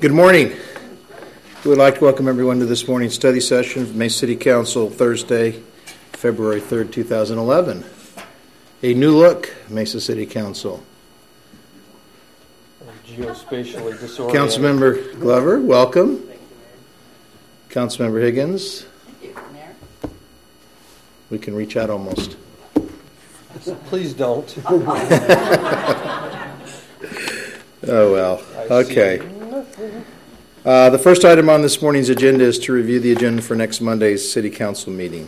Good morning. We would like to welcome everyone to this morning's study session of Mesa City Council, Thursday, February 3rd, 2011. A new look, Mesa City Council. Geospatially disoriented. Councilmember Glover, welcome. Councilmember Higgins. Thank you, Mayor. We can reach out almost. Please don't. Oh, well. Okay. The first item on this morning's agenda is to review the agenda for next Monday's City Council meeting.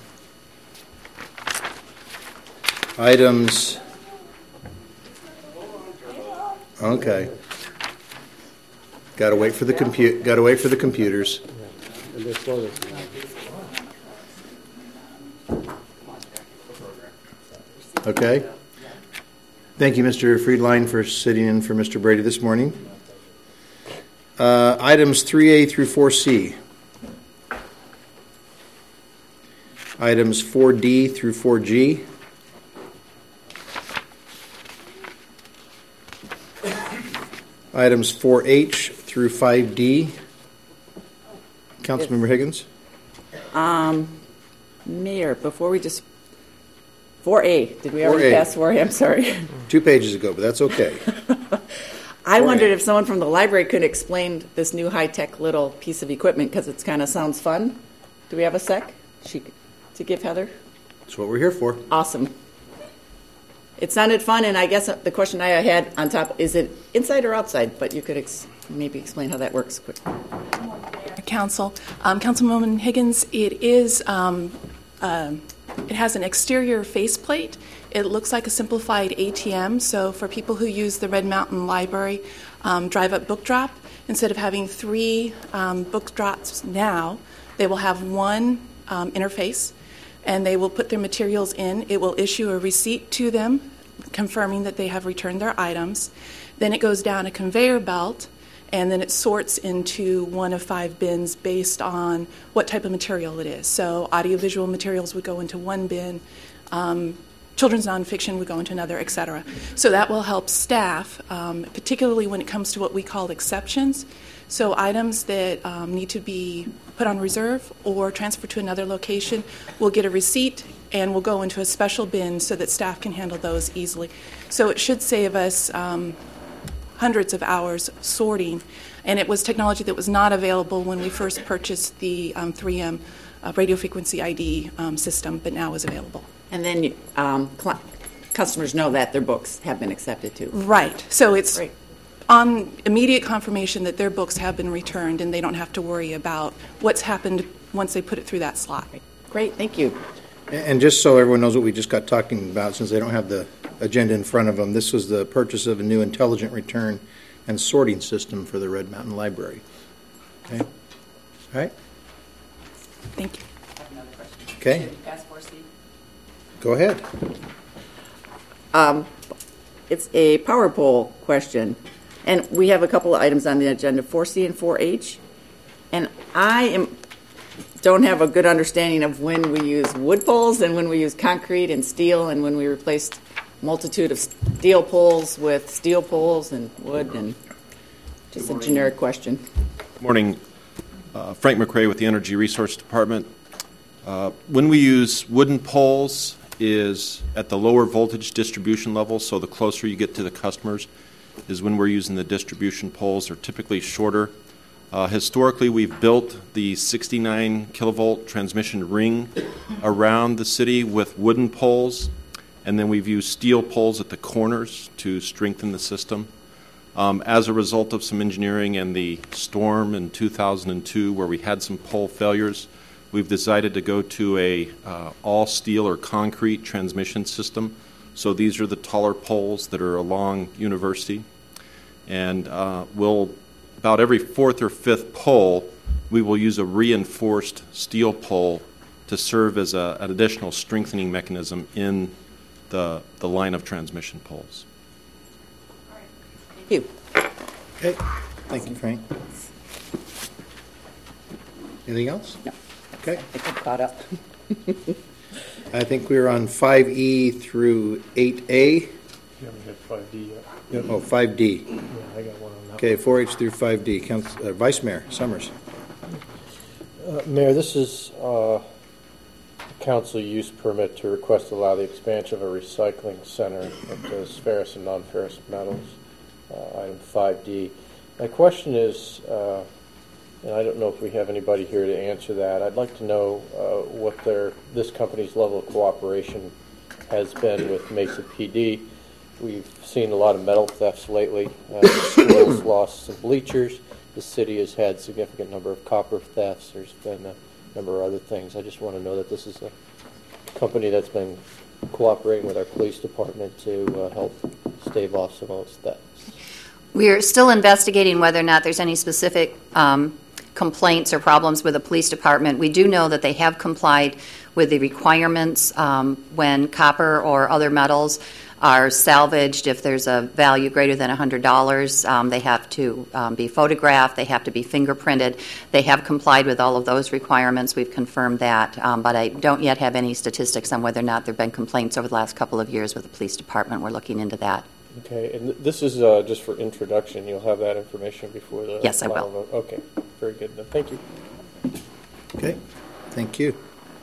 Items. Okay. Got to wait for the computers. Okay. Thank you, Mr. Friedline, for sitting in for Mr. Brady this morning. Items 3A through 4C. Items 4D through 4G. Items 4H through 5D. Councilmember Higgins? Mayor, before we just... 4A. Did we already 4A. pass 4A? I'm sorry. 2 pages ago, but that's okay. I 4A. wondered if someone from the library could explain this new high-tech little piece of equipment because it kind of sounds fun. Do we have a sec to give Heather? That's what we're here for. Awesome. It sounded fun, and I guess the question I had on top, is it inside or outside? But you could maybe explain how that works quick. Council. Councilwoman Higgins, it is... it has an exterior faceplate. It looks like a simplified ATM, so for people who use the Red Mountain Library drive-up book drop, instead of having 3 book drops now, they will have one interface, and they will put their materials in. It will issue a receipt to them, confirming that they have returned their items. Then it goes down a conveyor belt, and then it sorts into one of 5 bins based on what type of material it is. So audiovisual materials would go into one bin, children's nonfiction would go into another, et cetera. So that will help staff, particularly when it comes to what we call exceptions. So items that need to be put on reserve or transferred to another location will get a receipt and will go into a special bin so that staff can handle those easily. So it should save us hundreds of hours sorting, and it was technology that was not available when we first purchased the 3M radio frequency ID system, but now is available. And then customers know that their books have been accepted too. Right. So it's Great. on immediate confirmation that their books have been returned, and they don't have to worry about what's happened once they put it through that slot. Great, thank you. And just so everyone knows what we just got talking about, since they don't have the agenda in front of them, this was the purchase of a new intelligent return and sorting system for the Red Mountain Library. Okay? All right? Thank you. I have another question. Okay. Should we pass 4C? Go ahead. It's a power pole question, and we have a couple of items on the agenda, 4C and 4H, and don't have a good understanding of when we use wood poles and when we use concrete and steel and when we replaced multitude of steel poles with steel poles and wood, and just a generic question. Good morning. Frank McRae with the Energy Resource Department. When we use wooden poles is at the lower voltage distribution level, so the closer you get to the customers is when we're using the distribution poles. They're typically shorter. Historically, we've built the 69 kilovolt transmission ring around the city with wooden poles, and then we've used steel poles at the corners to strengthen the system. As a result of some engineering and the storm in 2002 where we had some pole failures, we've decided to go to a all steel or concrete transmission system. So these are the taller poles that are along University. And about every 4th or 5th pole, we will use a reinforced steel pole to serve as an additional strengthening mechanism in the line of transmission poles. Thank you. Okay. Thank you, Frank. Anything else? No. Okay. I think I'm caught up. I think we were on 5E through 8A. You haven't hit 5D yet. Oh, 5D. Yeah, I got one on that. Okay, 4H through 5D. Vice Mayor Summers. Mayor, this is a council use permit to request allow the expansion of a recycling center that does ferrous and non-ferrous metals, item 5D. My question is, and I don't know if we have anybody here to answer that, I'd like to know what this company's level of cooperation has been with Mesa PD. We've seen a lot of metal thefts lately. The schools lost some bleachers. The city has had a significant number of copper thefts. There's been a number of other things. I just want to know that this is a company that's been cooperating with our police department to help stave off some of those thefts. We're still investigating whether or not there's any specific complaints or problems with the police department. We do know that they have complied with the requirements when copper or other metals are salvaged. If there's a value greater than $100, they have to be photographed, they have to be fingerprinted. They have complied with all of those requirements. We've confirmed that, but I don't yet have any statistics on whether or not there have been complaints over the last couple of years with the police department. We're looking into that. Okay, and this is just for introduction. You'll have that information before the Yes, I will. final vote. Okay, very good. Thank you. Okay, thank you.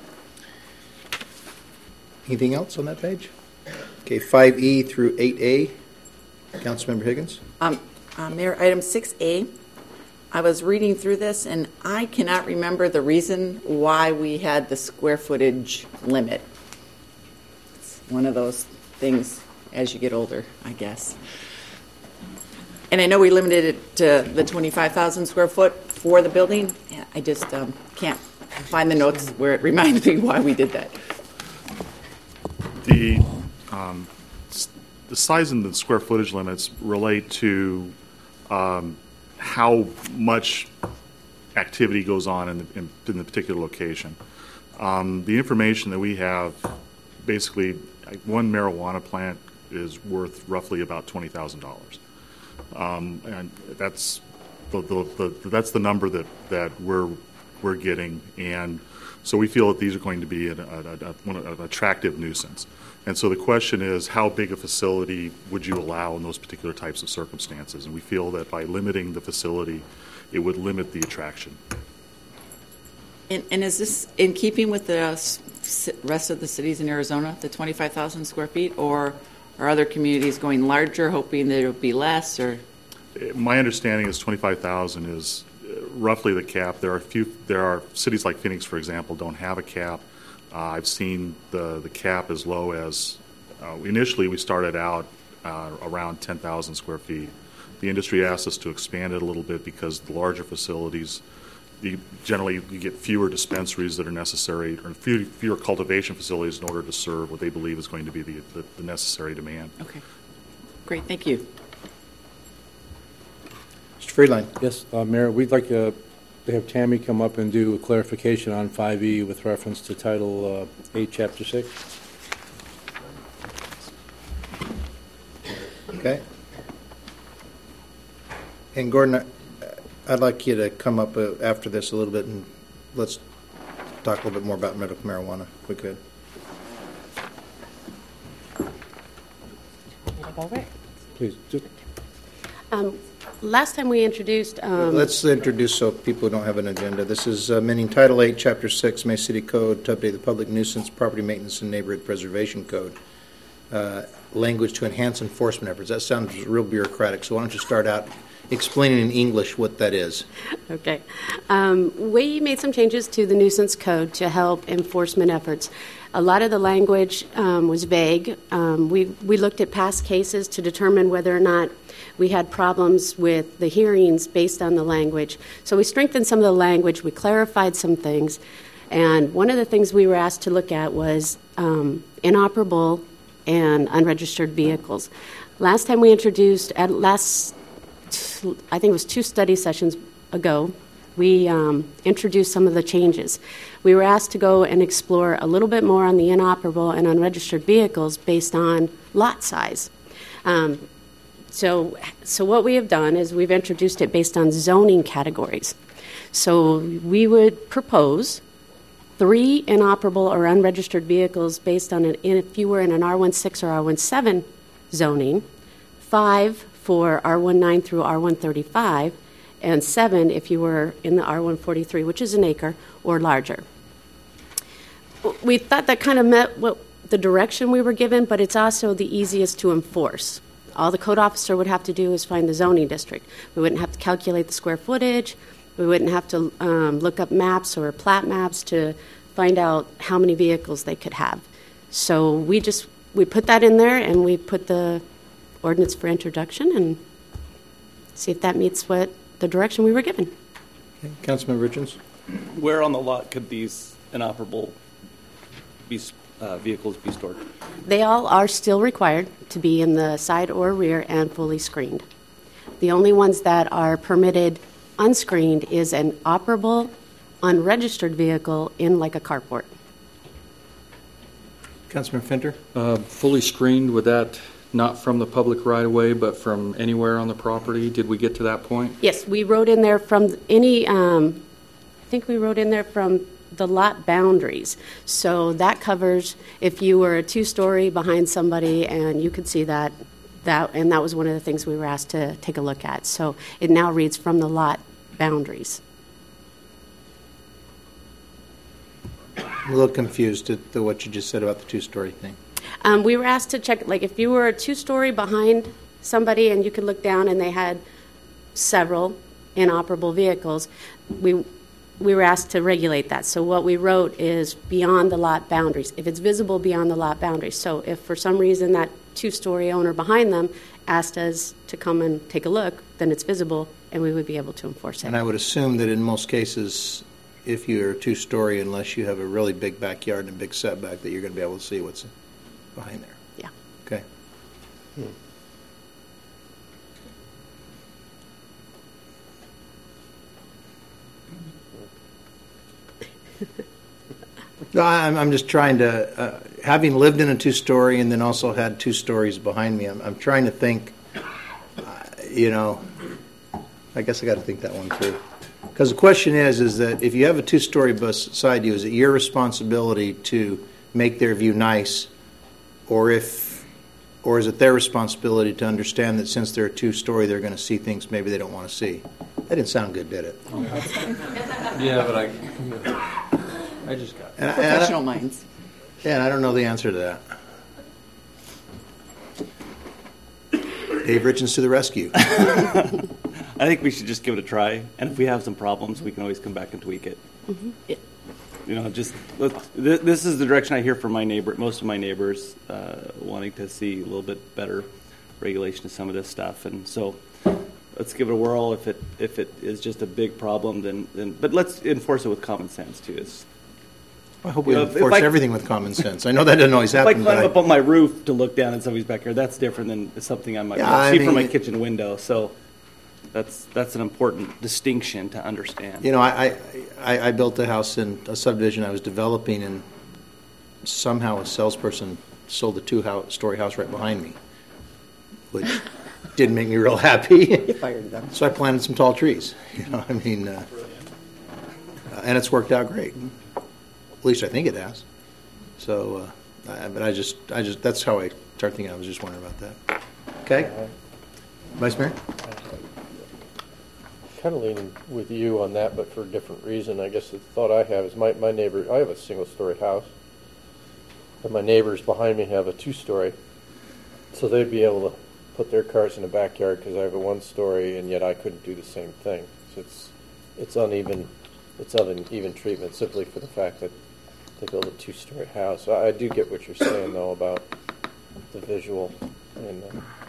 Anything else on that page? Okay, 5E through 8A. Councilmember Higgins. Mayor, item 6A. I was reading through this, and I cannot remember the reason why we had the square footage limit. It's one of those things as you get older, I guess. And I know we limited it to the 25,000 square foot for the building. I just can't find the notes where it reminds me why we did that. The size and the square footage limits relate to how much activity goes on in the particular location. The information that we have, basically, one marijuana plant is worth roughly about $20,000, and that's the number that we're getting, and so we feel that these are going to be an attractive nuisance. And so the question is, how big a facility would you allow in those particular types of circumstances? And we feel that by limiting the facility, it would limit the attraction. And is this in keeping with the rest of the cities in Arizona, the 25,000 square feet, or are other communities going larger, hoping that it will be less? Or my understanding is 25,000 is roughly the cap. There are cities like Phoenix, for example, don't have a cap. I've seen the cap as low as initially we started out around 10,000 square feet. The industry asked us to expand it a little bit because the larger facilities, generally you get fewer dispensaries that are necessary, or fewer cultivation facilities in order to serve what they believe is going to be the necessary demand. okay, great, thank you. Mr. Friedline. Yes, Mayor, we'd like to have Tammy come up and do a clarification on 5E with reference to Title 8, Chapter 6. Okay. And Gordon, I'd like you to come up after this a little bit, and let's talk a little bit more about medical marijuana, if we could. Please. Last time we introduced... Let's introduce so people don't have an agenda. This is amending Title 8, Chapter 6, Mesa City Code to update the Public Nuisance, Property Maintenance, and Neighborhood Preservation Code. Language to enhance enforcement efforts. That sounds real bureaucratic, so why don't you start out explaining in English what that is. Okay. We made some changes to the nuisance code to help enforcement efforts. A lot of the language was vague. We looked at past cases to determine whether or not we had problems with the hearings based on the language. So we strengthened some of the language. We clarified some things. And one of the things we were asked to look at was inoperable and unregistered vehicles. Last time we introduced, I think it was 2 study sessions ago, we introduced some of the changes. We were asked to go and explore a little bit more on the inoperable and unregistered vehicles based on lot size. So what we have done is we've introduced it based on zoning categories. So we would propose 3 inoperable or unregistered vehicles based on if you were in an R16 or R17 zoning, 5 for R19 through R135, and 7 if you were in the R143, which is an acre or larger. We thought that kind of met what the direction we were given, but it's also the easiest to enforce. All the code officer would have to do is find the zoning district. We wouldn't have to calculate the square footage. We wouldn't have to look up maps or plat maps to find out how many vehicles they could have. So we put that in there, and we put the ordinance for introduction and see if that meets what the direction we were given. Okay. Councilman Richards? Where on the lot could these inoperable vehicles be stored? They all are still required to be in the side or rear and fully screened. The only ones that are permitted unscreened is an operable, unregistered vehicle in like a carport. Councilman Finter? Fully screened, would that not from the public right-of-way, but from anywhere on the property? Did we get to that point? Yes, we wrote in there from any, I think we wrote in there from the lot boundaries. So that covers if you were a two-story behind somebody and you could see that, and that was one of the things we were asked to take a look at. So it now reads from the lot boundaries. I'm a little confused at what you just said about the two-story thing. We were asked to check, like if you were a two-story behind somebody and you could look down and they had several inoperable vehicles, we were asked to regulate that. So what we wrote is beyond the lot boundaries, if it's visible beyond the lot boundaries. So if for some reason that two-story owner behind them asked us to come and take a look, then it's visible and we would be able to enforce it. And I would assume that in most cases, if you're a two-story, unless you have a really big backyard and a big setback, that you're going to be able to see what's behind there. Yeah. Okay. No, I'm just trying to, having lived in a two-story and then also had two stories behind me, I'm trying to think, I guess I got to think that one through. Because the question is that if you have a two-story beside you, is it your responsibility to make their view nice, or is it their responsibility to understand that since they're a two-story, they're going to see things maybe they don't want to see? That didn't sound good, did it? Yeah, but I just got it. Professional minds. Yeah, and I don't know the answer to that. Dave Richards to the rescue. I think we should just give it a try, and if we have some problems, we can always come back and tweak it. Mm-hmm. This is the direction I hear from most of my neighbors, wanting to see a little bit better regulation of some of this stuff, and so let's give it a whirl. If it is just a big problem, then but let's enforce it with common sense too. I hope we enforce everything with common sense. I know that doesn't always happen. If I climb up on my roof to look down at somebody's backyard, that's different than something I might see from my kitchen window. So that's an important distinction to understand. I built a house in a subdivision I was developing, and somehow a salesperson sold a two-story house right behind me, which didn't make me real happy. You fired them. So I planted some tall trees. And it's worked out great. At least I think it has. So, but I just that's how I started thinking. I was just wondering about that. Okay, Vice Mayor. Kind of leaning with you on that, but for a different reason. I guess the thought I have is my neighbor. I have a single-story house, and my neighbors behind me have a two-story, so they'd be able to put their cars in the backyard because I have a one-story, and yet I couldn't do the same thing. So it's uneven. It's uneven treatment simply for the fact that they build a two-story house. I do get what you're saying though about the visual, and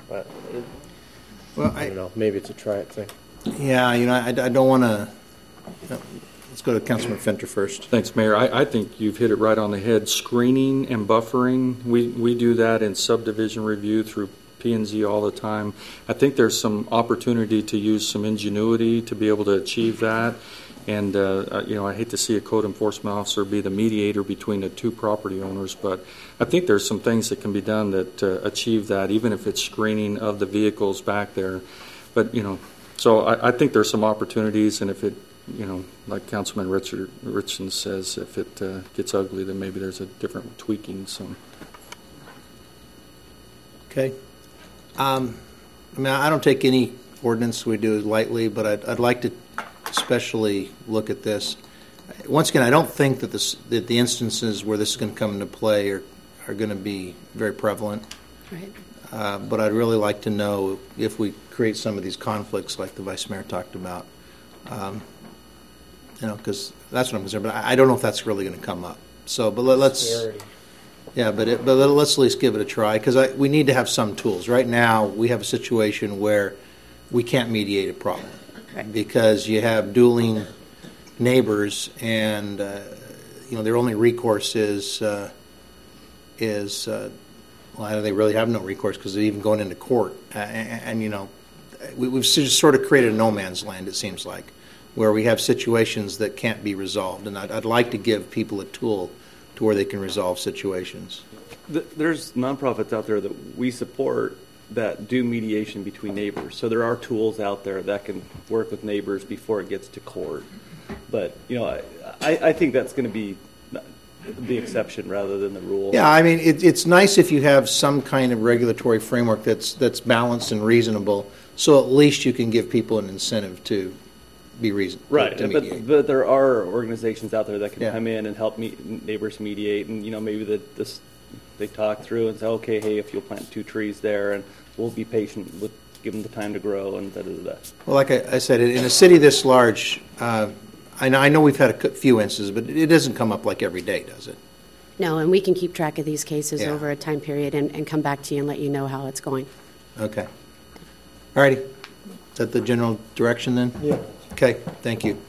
I don't know. Maybe it's a try it thing. Yeah, I don't want to. Let's go to Councilman Finter first. Thanks, Mayor. I think you've hit it right on the head. Screening and buffering, we do that in subdivision review through P&Z all the time. I think there's some opportunity to use some ingenuity to be able to achieve that. And, I hate to see a code enforcement officer be the mediator between the two property owners, but I think there's some things that can be done that achieve that, even if it's screening of the vehicles back there. But, so I think there's some opportunities, and if it, like Councilman Richardson says, if it gets ugly, then maybe there's a different tweaking. So. Okay. I mean, I don't take any ordinance we do lightly, but I'd like to especially look at this. Once again, I don't think that that the instances where this is going to come into play are going to be very prevalent. Right. But I'd really like to know if we create some of these conflicts like the Vice Mayor talked about. Because that's what I'm concerned. But I don't know if that's really going to come up. So, but let's. Yeah, but let's at least give it a try, because we need to have some tools. Right now, we have a situation where we can't mediate a problem because you have dueling neighbors, and their only recourse is well, they really have no recourse because they're even going into court, we've just sort of created a no man's land. It seems like, where we have situations that can't be resolved, and I'd like to give people a tool to where they can resolve situations. There's nonprofits out there that we support that do mediation between neighbors. So there are tools out there that can work with neighbors before it gets to court. But, I think that's going to be the exception rather than the rule. Yeah, I mean, it's nice if you have some kind of regulatory framework that's balanced and reasonable, so at least you can give people an incentive to be reasonable. Right, but there are organizations out there that can come in and help neighbors mediate, and maybe they talk through and say, okay, hey, if you'll plant 2 trees there, and we'll be patient with give them the time to grow and da-da-da-da. Well, like I said, in a city this large, I know we've had a few instances, but it doesn't come up like every day, does it? No, and we can keep track of these cases over a time period and come back to you and let you know how it's going. Okay. All righty. Is that the general direction then? Yeah. Okay, thank you.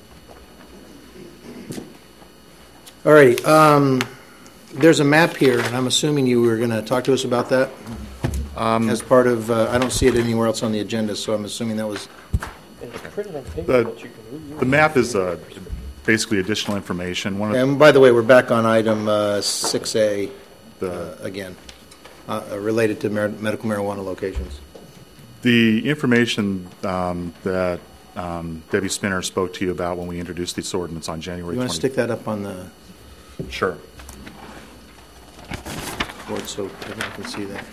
All righty. There's a map here, and I'm assuming you were going to talk to us about that as part of, I don't see it anywhere else on the agenda, so I'm assuming that was... It's printed on paper that you can read. The map is basically additional information. And by the way, we're back on item 6A again, related to medical marijuana locations. The information that Debbie Spinner spoke to you about when we introduced this ordinance on January 20th. You want to stick that up on the... Sure. Board so everyone can see that.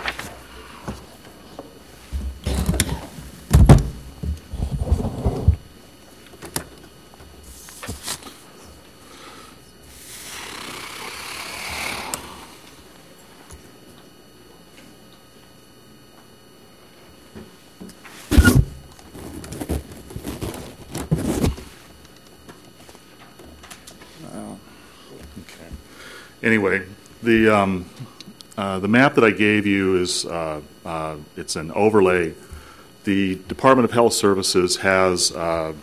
Anyway, the map that I gave you is it's an overlay. The Department of Health Services has a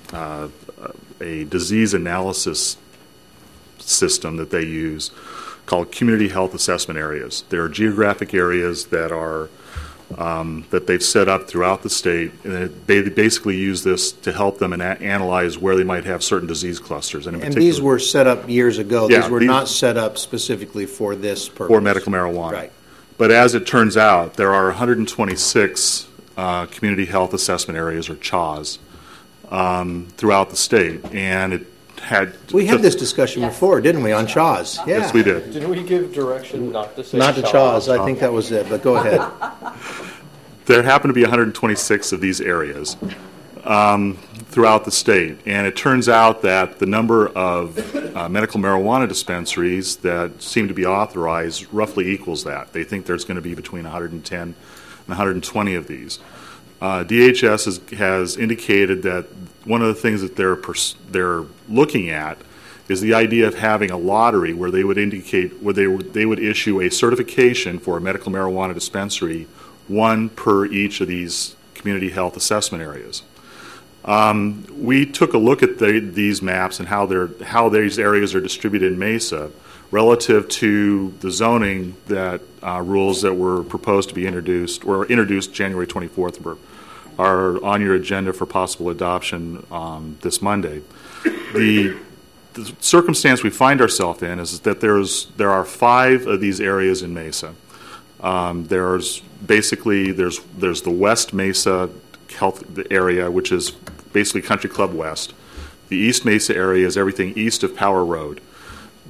disease analysis system that they use called Community Health Assessment Areas. There are geographic areas that are that they've set up throughout the state, and they basically use this to help them analyze where they might have certain disease clusters. And these were set up years ago. Yeah, these were not set up specifically for this purpose. For medical marijuana. Right. But as it turns out, there are 126 community health assessment areas, or CHAs, throughout the state, and it had... We had this discussion before, didn't we, on CHAs? Yeah. Yes, we did. Didn't we give direction not to say not to CHAs? I think that was it, but go ahead. There happen to be 126 of these areas throughout the state, and it turns out that the number of medical marijuana dispensaries that seem to be authorized roughly equals that. They think there's going to be between 110 and 120 of these. DHS has indicated that one of the things that they're looking at is the idea of having a lottery where they would they would issue a certification for a medical marijuana dispensary, one per each of these community health assessment areas. We took a look at these maps and how these areas are distributed in Mesa relative to the zoning that rules that were proposed to be introduced January 24th are on your agenda for possible adoption this Monday. The circumstance we find ourselves in is that there are 5 of these areas in Mesa. There's the West Mesa Health area, which is basically Country Club West. The East Mesa area is everything east of Power Road.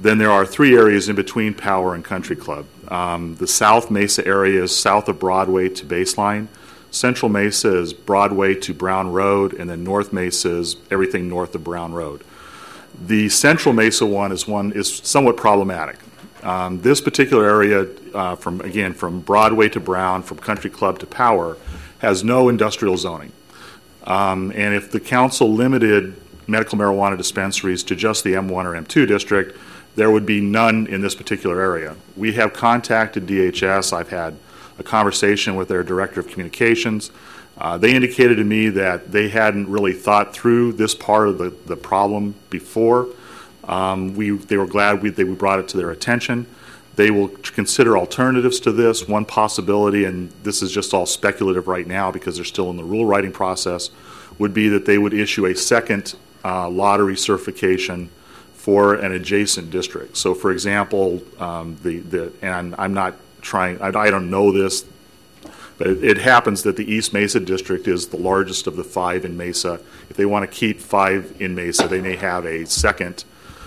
Then there are 3 areas in between Power and Country Club. The South Mesa area is south of Broadway to Baseline. Central Mesa is Broadway to Brown Road, and then North Mesa is everything north of Brown Road. The Central Mesa one is somewhat problematic. This particular area, from Broadway to Brown, from Country Club to Power, has no industrial zoning. And if the council limited medical marijuana dispensaries to just the M1 or M2 district, there would be none in this particular area. We have contacted DHS. I've had a conversation with their director of communications. They indicated to me that they hadn't really thought through this part of the problem before. They were glad we brought it to their attention. They will consider alternatives to this. One possibility, and this is just all speculative right now because they're still in the rule writing process, would be that they would issue a second lottery certification for an adjacent district. So, for example, and I'm not trying, I don't know this, but it happens that the East Mesa district is the largest of the 5 in Mesa. If they want to keep 5 in Mesa, they may have a second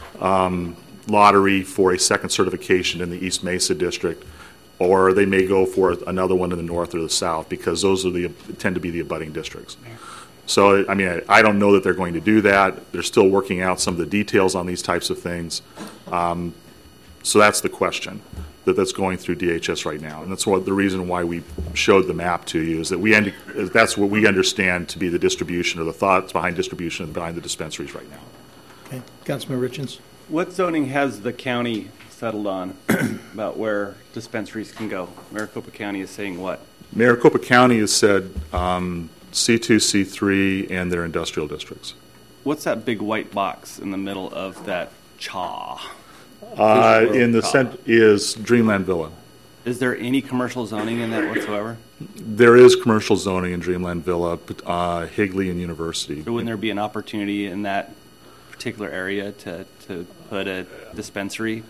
lottery for a second certification in the East Mesa district, or they may go for another one in the north or the south, because those are tend to be the abutting districts. So, I mean, I don't know that they're going to do that. They're still working out some of the details on these types of things. So that's the question that's going through DHS right now, and that's the reason why we showed the map to you, is that that's what we understand to be the distribution, or the thoughts behind distribution behind the dispensaries right now. Okay, Councilman Richens. What zoning has the county settled on about where dispensaries can go? Maricopa County is saying what? Maricopa County has said C2, C3, and their industrial districts. What's that big white box in the middle of that CHA? In the center is Dreamland Villa. Is there any commercial zoning in that whatsoever? There is commercial zoning in Dreamland Villa, Higley and University. So wouldn't there be an opportunity in that particular area to put a dispensary?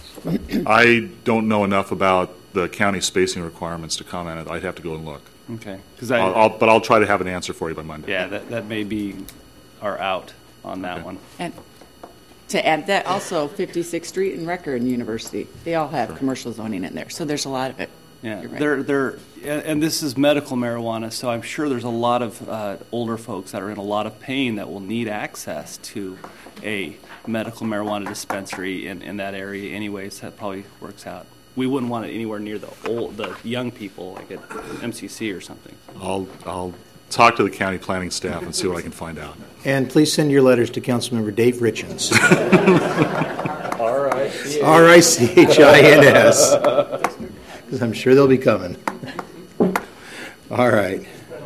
I don't know enough about the county spacing requirements to comment. I'd have to go and look. Okay. But I'll try to have an answer for you by Monday. Yeah, that may be our out on that one. And to add that, also 56th Street and Record and University, they all have commercial zoning in there, so there's a lot of it. Yeah, right. And this is medical marijuana, so I'm sure there's a lot of older folks that are in a lot of pain that will need access to a medical marijuana dispensary in that area anyways. That probably works out. We wouldn't want it anywhere near the young people, like at MCC or something. I'll talk to the county planning staff and see what I can find out. And please send your letters to Councilmember Dave Richens. R-I-C-H-I-N-S. Because I'm sure they'll be coming. All right.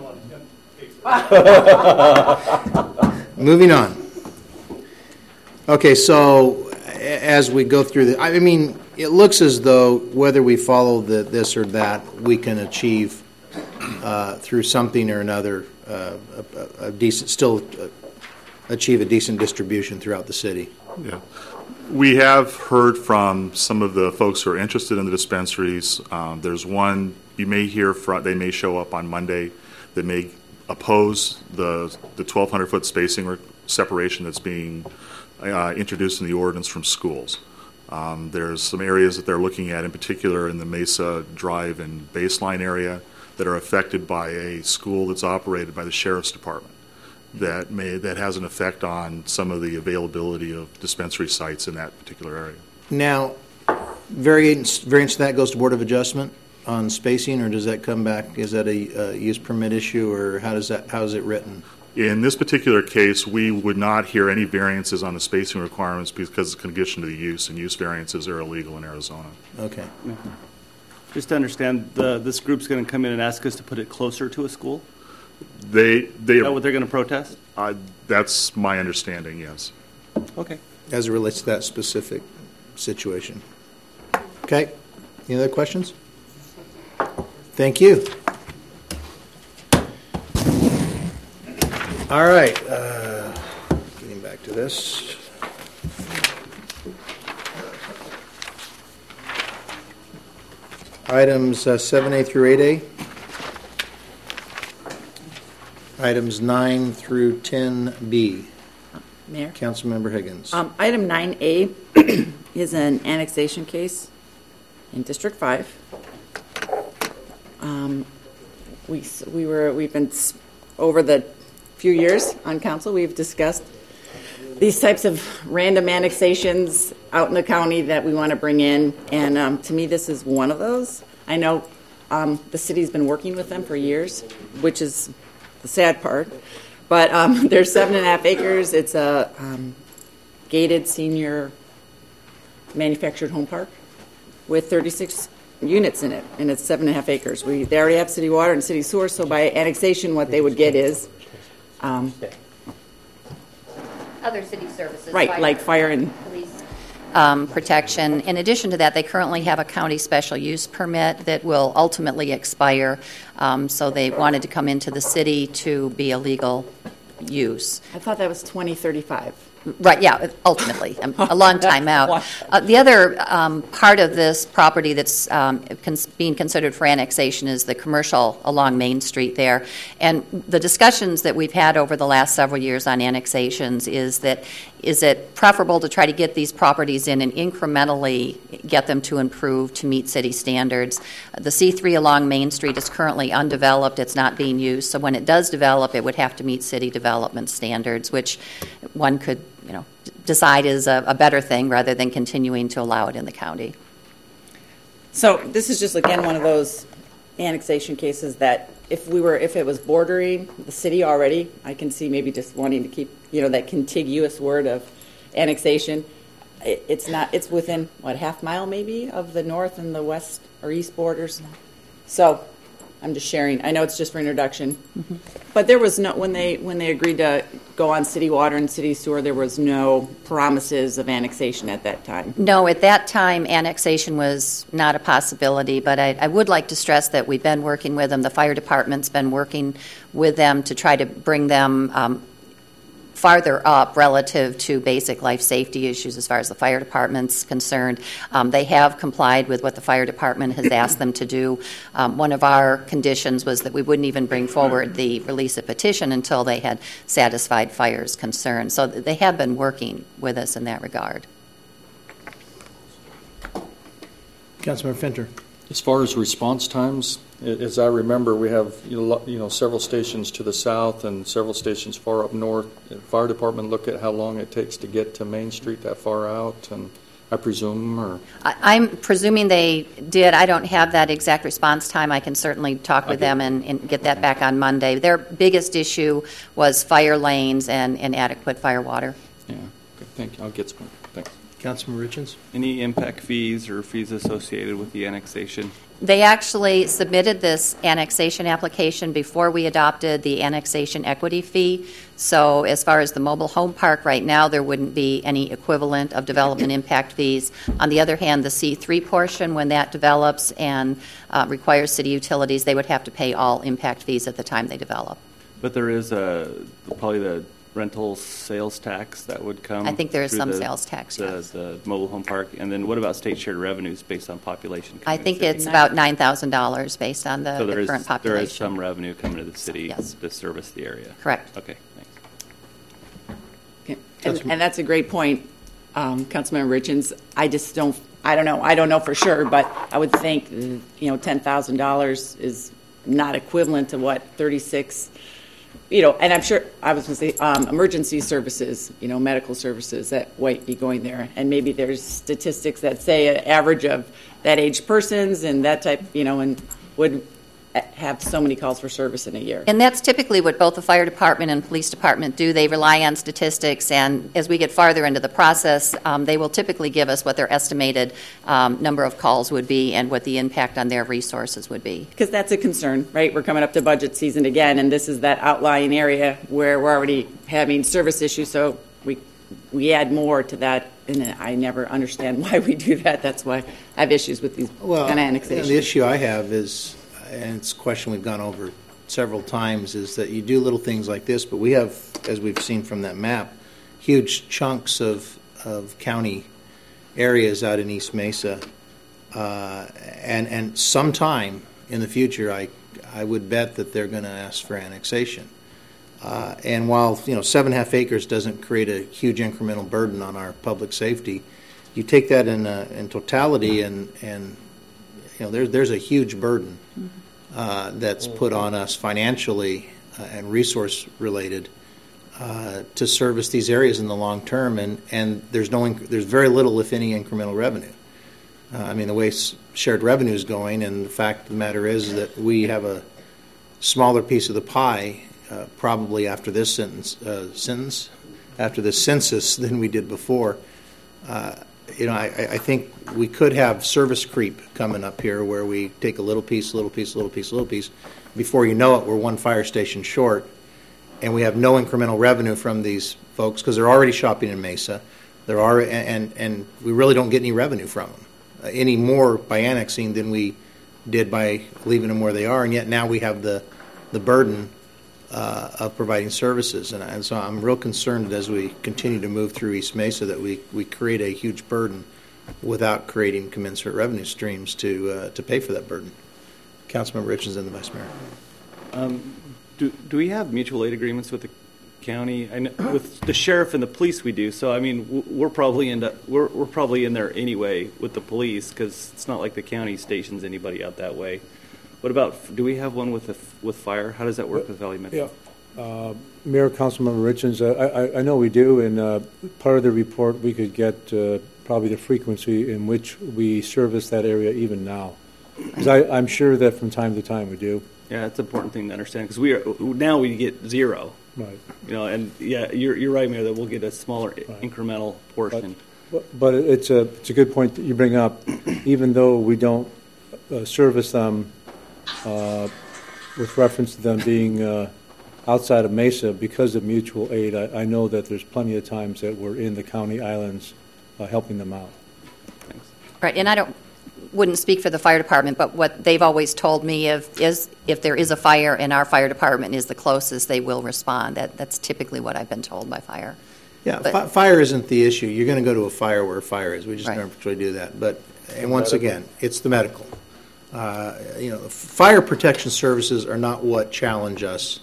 Moving on. Okay, so as we go through I mean, it looks as though whether we follow this or that, we can achieve through something or another achieve a decent distribution throughout the city. Yeah. We have heard from some of the folks who are interested in the dispensaries. There's one you may hear from, they may show up on Monday that may oppose the 1,200-foot spacing separation that's being introduced in the ordinance from schools. There's some areas that they're looking at, in particular in the Mesa Drive and Baseline area, that are affected by a school that's operated by the Sheriff's Department that has an effect on some of the availability of dispensary sites in that particular area. Now, variance to that goes to Board of Adjustment on spacing, or does that come back? Is that a use permit issue, or how is it written? In this particular case, we would not hear any variances on the spacing requirements because it's a condition to the use, and use variances are illegal in Arizona. Okay. Mm-hmm. Just to understand, this group's going to come in and ask us to put it closer to a school? Is that what they're going to protest? That's my understanding, yes. Okay. As it relates to that specific situation. Okay. Any other questions? Thank you. All right. Getting back to this. Items 7A through 8A. Items 9 through 10B. Mayor? Councilmember Higgins. Item 9A is an annexation case in District 5. We've been over the few years on council, we've discussed these types of random annexations out in the county that we want to bring in, and to me, this is one of those. I know the city's been working with them for years, which is the sad part. But there's 7.5 acres. It's a gated senior manufactured home park with 36 units in it, and it's 7.5 acres. They already have city water and city sewer, so by annexation, what they would get is other city services, right, like fire and police protection. In addition to that, they currently have a county special use permit that will ultimately expire. So they wanted to come into the city to be a legal use. I thought that was 2035. Right, yeah, ultimately, a long time out. The other part of this property that's being considered for annexation is the commercial along Main Street there. And the discussions that we've had over the last several years on annexations is it preferable to try to get these properties in and incrementally get them to improve to meet city standards? The C3 along Main Street is currently undeveloped. It's not being used. So when it does develop, it would have to meet city development standards, which one could decide is a better thing rather than continuing to allow it in the county. So this is just, again, one of those annexation cases that if it was bordering the city already, I can see maybe just wanting to keep, that contiguous word of annexation. It's within, half mile maybe of the north and the west or east borders. So I'm just sharing. I know it's just for introduction. Mm-hmm. But there was no, when they agreed to go on city water and city sewer, there was no promises of annexation at that time. No, at that time, annexation was not a possibility, but I would like to stress that we've been working with them. The fire department's been working with them to try to bring them farther up relative to basic life safety issues as far as the fire department's concerned. They have complied with what the fire department has asked them to do. One of our conditions was that we wouldn't even bring forward the release of petition until they had satisfied fire's concerns. So they have been working with us in that regard. Councilmember Finter. As far as response times, as I remember, we have several stations to the south and several stations far up north. The fire department look at how long it takes to get to Main Street that far out, and I presume, or I'm presuming they did. I don't have that exact response time. I can certainly talk with them and get that back on Monday. Their biggest issue was fire lanes and inadequate fire water. Yeah, okay, thank you. I'll get some. Thanks. Councilman Richens? Any impact fees or fees associated with the annexation? They actually submitted this annexation application before we adopted the annexation equity fee. So as far as the mobile home park right now, there wouldn't be any equivalent of development impact fees. On the other hand, the C3 portion, when that develops and requires city utilities, they would have to pay all impact fees at the time they develop. But there is probably the rental sales tax that would come. I think there is some sales tax. The mobile home park, and then what about state shared revenues based on population? I think it's about $9,000 based on the current population. There is some revenue coming to the city yes. to service the area. Correct. Okay, thanks. Okay. And that's a great point, Councilman Richens. I don't know for sure, but I would think $10,000 is not equivalent to what 36. And I'm sure I was going to say emergency services, medical services that might be going there. And maybe there's statistics that say an average of that age persons and that type, and would have so many calls for service in a year. And that's typically what both the fire department and police department do. They rely on statistics, and as we get farther into the process, they will typically give us what their estimated number of calls would be and what the impact on their resources would be. Because that's a concern, right? We're coming up to budget season again, and this is that outlying area where we're already having service issues, so we add more to that, and I never understand why we do that. That's why I have issues with these kind of annexations. The issue I have is, and it's a question we've gone over several times, is that you do little things like this, but we have, as we've seen from that map, huge chunks of county areas out in East Mesa, and sometime in the future, I would bet that they're going to ask for annexation. And while 7.5 acres doesn't create a huge incremental burden on our public safety, you take that in totality, and there's a huge burden that's put on us financially and resource related to service these areas in the long term, and there's very little, if any, incremental revenue. The way shared revenue is going, and the fact of the matter is that we have a smaller piece of the pie probably after this census than we did before. I think we could have service creep coming up here where we take a little piece. Before you know it, we're one fire station short, and we have no incremental revenue from these folks because they're already shopping in Mesa. And we really don't get any revenue from them any more by annexing than we did by leaving them where they are. And yet now we have the burden of providing services. And so I'm real concerned that as we continue to move through East Mesa that we create a huge burden without creating commensurate revenue streams to pay for that burden. Councilmember Richardson and the Vice Mayor. Do we have mutual aid agreements with the county? I know, with the sheriff and the police we do. So we're probably in there anyway with the police because it's not like the county stations anybody out that way. What about, do we have one with fire? How does that work with Valley Metro? Yeah. Mayor, Councilmember Richards, I know we do, and part of the report we could get probably the frequency in which we service that area even now. Because I'm sure that from time to time we do. Yeah, that's an important thing to understand because now we get zero. Right. And yeah, you're right, Mayor, that we'll get a smaller incremental portion. But it's a good point that you bring up. Even though we don't service them with reference to them being outside of Mesa because of mutual aid, I know that there's plenty of times that we're in the county islands helping them out. Thanks. Right, and wouldn't speak for the fire department, but what they've always told me is if there is a fire and our fire department is the closest, they will respond. That's typically what I've been told by fire. Yeah, fire isn't the issue. You're going to go to a fire where a fire is. We just never actually do that. And once again, it's the medical. Fire protection services are not what challenge us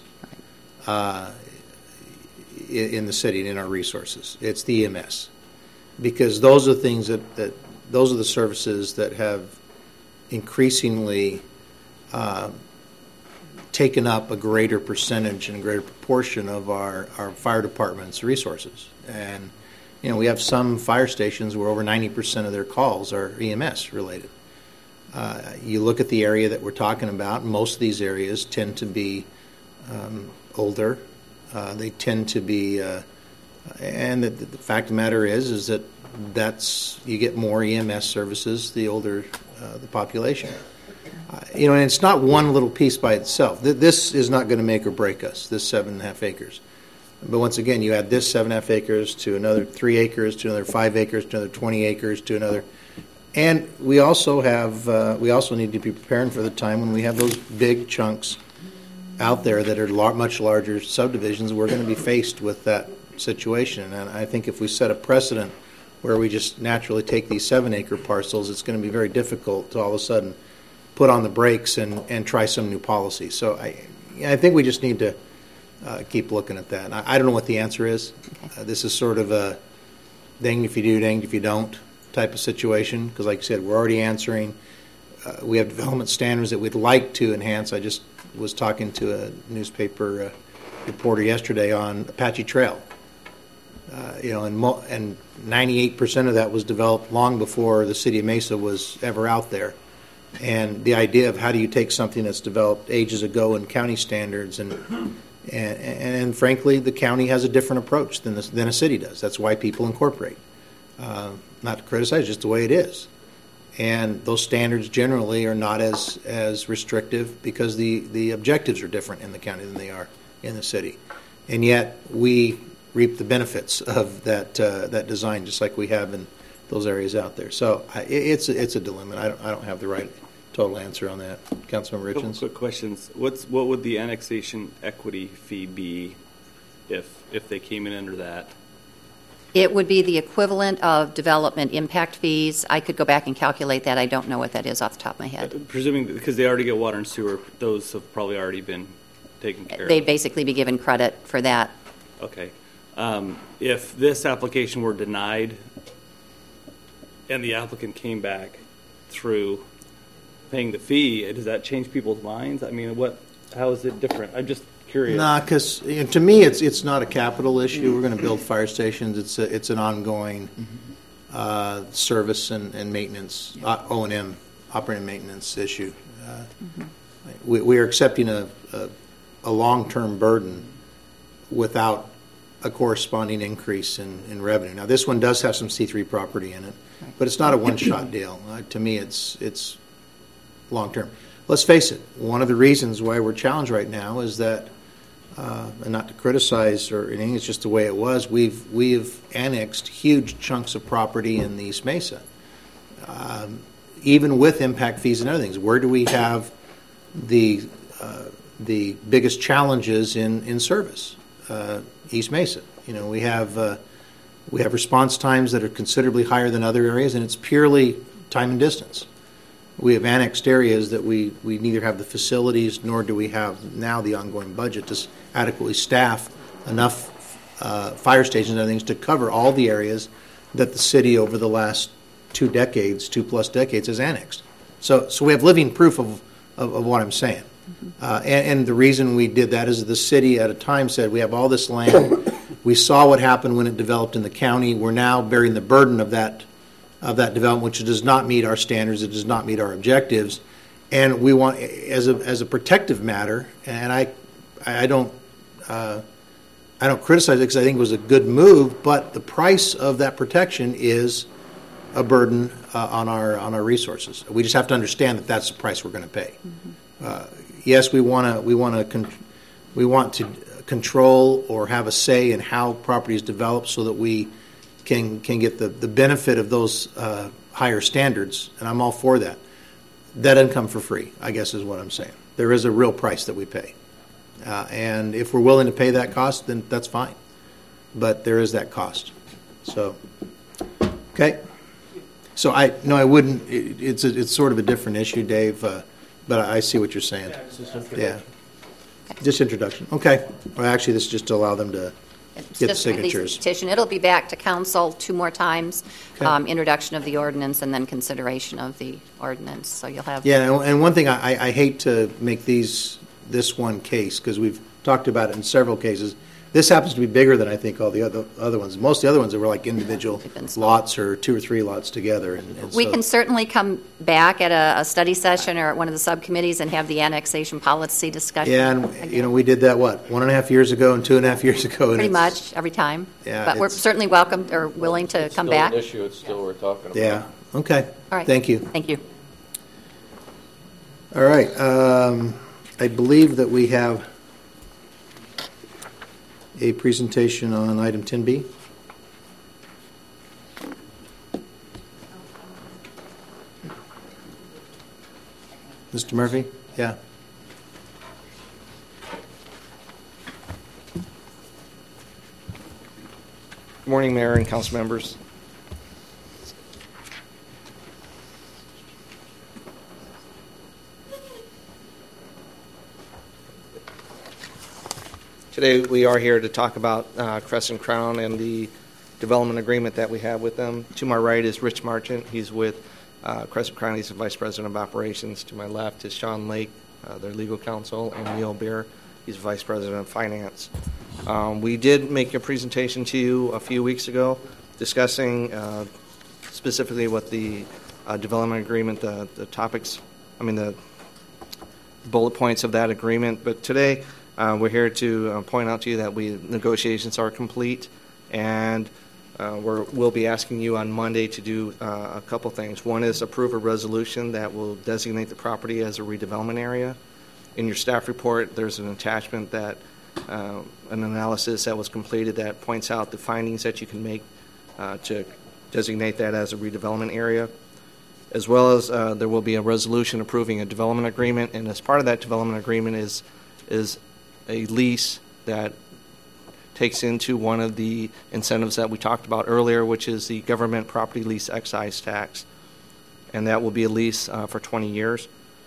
in the city and in our resources. It's the EMS, because those are the things that those are the services that have increasingly taken up a greater percentage and a greater proportion of our fire department's resources. And, we have some fire stations where over 90% of their calls are EMS related. You look at the area that we're talking about, most of these areas tend to be older. They tend to be, and the fact of the matter is that you get more EMS services the older the population. And it's not one little piece by itself. This is not going to make or break us, this 7.5 acres. But once again, you add this 7.5 acres to another 3 acres, to another 5 acres, to another 20 acres, to another. And we also need to be preparing for the time when we have those big chunks out there that are much larger subdivisions. We're going to be faced with that situation. And I think if we set a precedent where we just naturally take these 7-acre parcels, it's going to be very difficult to all of a sudden put on the brakes and try some new policy. So I think we just need to keep looking at that. And I don't know what the answer is. This is sort of a danged if you do, danged if you don't type of situation, because like you said, we're already answering. We have development standards that we'd like to enhance. I just was talking to a newspaper reporter yesterday on Apache Trail. And 98% of that was developed long before the city of Mesa was ever out there. And the idea of how do you take something that's developed ages ago in county standards, and frankly, the county has a different approach than a city does. That's why people incorporate. Not to criticize, just the way it is. And those standards generally are not as restrictive because the objectives are different in the county than they are in the city. And yet we reap the benefits of that design, just like we have in those areas out there. So it's a dilemma. I don't have the right total answer on that. Councilmember Richards? Quick questions. What would the annexation equity fee be if they came in under that? It would be the equivalent of development impact fees. I could go back and calculate that. I don't know what that is off the top of my head. Presuming, because they already get water and sewer, those have probably already been taken care of. They'd basically be given credit for that. Okay. If this application were denied, and the applicant came back through paying the fee, does that change people's minds? I mean, how is it different? I'm just curious. Nah, because to me, it's not a capital issue. We're going to build fire stations. It's an ongoing service and maintenance, O&M, operating maintenance issue. We are accepting a long-term burden without a corresponding increase in revenue. Now, this one does have some C3 property in it, but it's not a one-shot deal. To me, it's long-term. Let's face it, one of the reasons why we're challenged right now is that, and not to criticize or anything, it's just the way it was, we've annexed huge chunks of property in the East Mesa, even with impact fees and other things. Where do we have the biggest challenges in service? East Mesa. You know, we have response times that are considerably higher than other areas, and it's purely time and distance. We have annexed areas that we neither have the facilities nor do we have now the ongoing budget to adequately staff enough fire stations and other things to cover all the areas that the city over the last 2 plus decades has annexed. So we have living proof of what I'm saying. And the reason we did that is the city at a time said we have all this land. We saw what happened when it developed in the county. We're now bearing the burden of that development, which does not meet our standards. It does not meet our objectives. And we want, as a protective matter, and I don't criticize it because I think it was a good move, but the price of that protection is a burden on our resources. We just have to understand that that's the price we're going to pay. Yes, we want to control or have a say in how property is developed so that we can get the benefit of those higher standards, and I'm all for that. That doesn't come for free, I guess is what I'm saying. There is a real price that we pay. And if we're willing to pay that cost, then that's fine. But there is that cost. So, okay. So I wouldn't, it's sort of a different issue, Dave, but I see what you're saying. Yeah. Just introduction. Okay. Well, actually, this is just to allow them to get the signatures. Petition. It'll be back to council 2 more times. Okay. Introduction of the ordinance and then consideration of the ordinance. So you'll have. Yeah, and one thing I hate to make this one case because we've talked about it in several cases. This happens to be bigger than I think all the other ones. Most of the other ones were like individual lots or 2 or 3 lots together. And we can certainly come back at a study session or at one of the subcommittees and have the annexation policy discussion. Yeah, and we did that, 1.5 years ago and 2.5 years ago. Pretty much every time. Yeah, but we're certainly welcome or willing to come back. It's still an issue. It's still we're talking about. Yeah. Okay. All right. Thank you. Thank you. All right. I believe that we have a presentation on item 10B. Mr. Murphy? Yeah. Good morning, Mayor and council members. Today we are here to talk about Crescent Crown and the development agreement that we have with them. To my right is Rich Marchant. He's with Crescent Crown. He's the Vice President of Operations. To my left is Sean Lake, their legal counsel, and Neil Beer. He's Vice President of Finance. We did make a presentation to you a few weeks ago discussing specifically what the development agreement, the topics, the bullet points of that agreement. But today, we're here to point out to you that negotiations are complete, and we'll be asking you on Monday to do a couple things. One is approve a resolution that will designate the property as a redevelopment area. In your staff report, there's an attachment that an analysis that was completed that points out the findings that you can make to designate that as a redevelopment area. As well as there will be a resolution approving a development agreement, and as part of that development agreement is a lease that takes into one of the incentives that we talked about earlier, which is the government property lease excise tax. And that will be a lease for 20 years.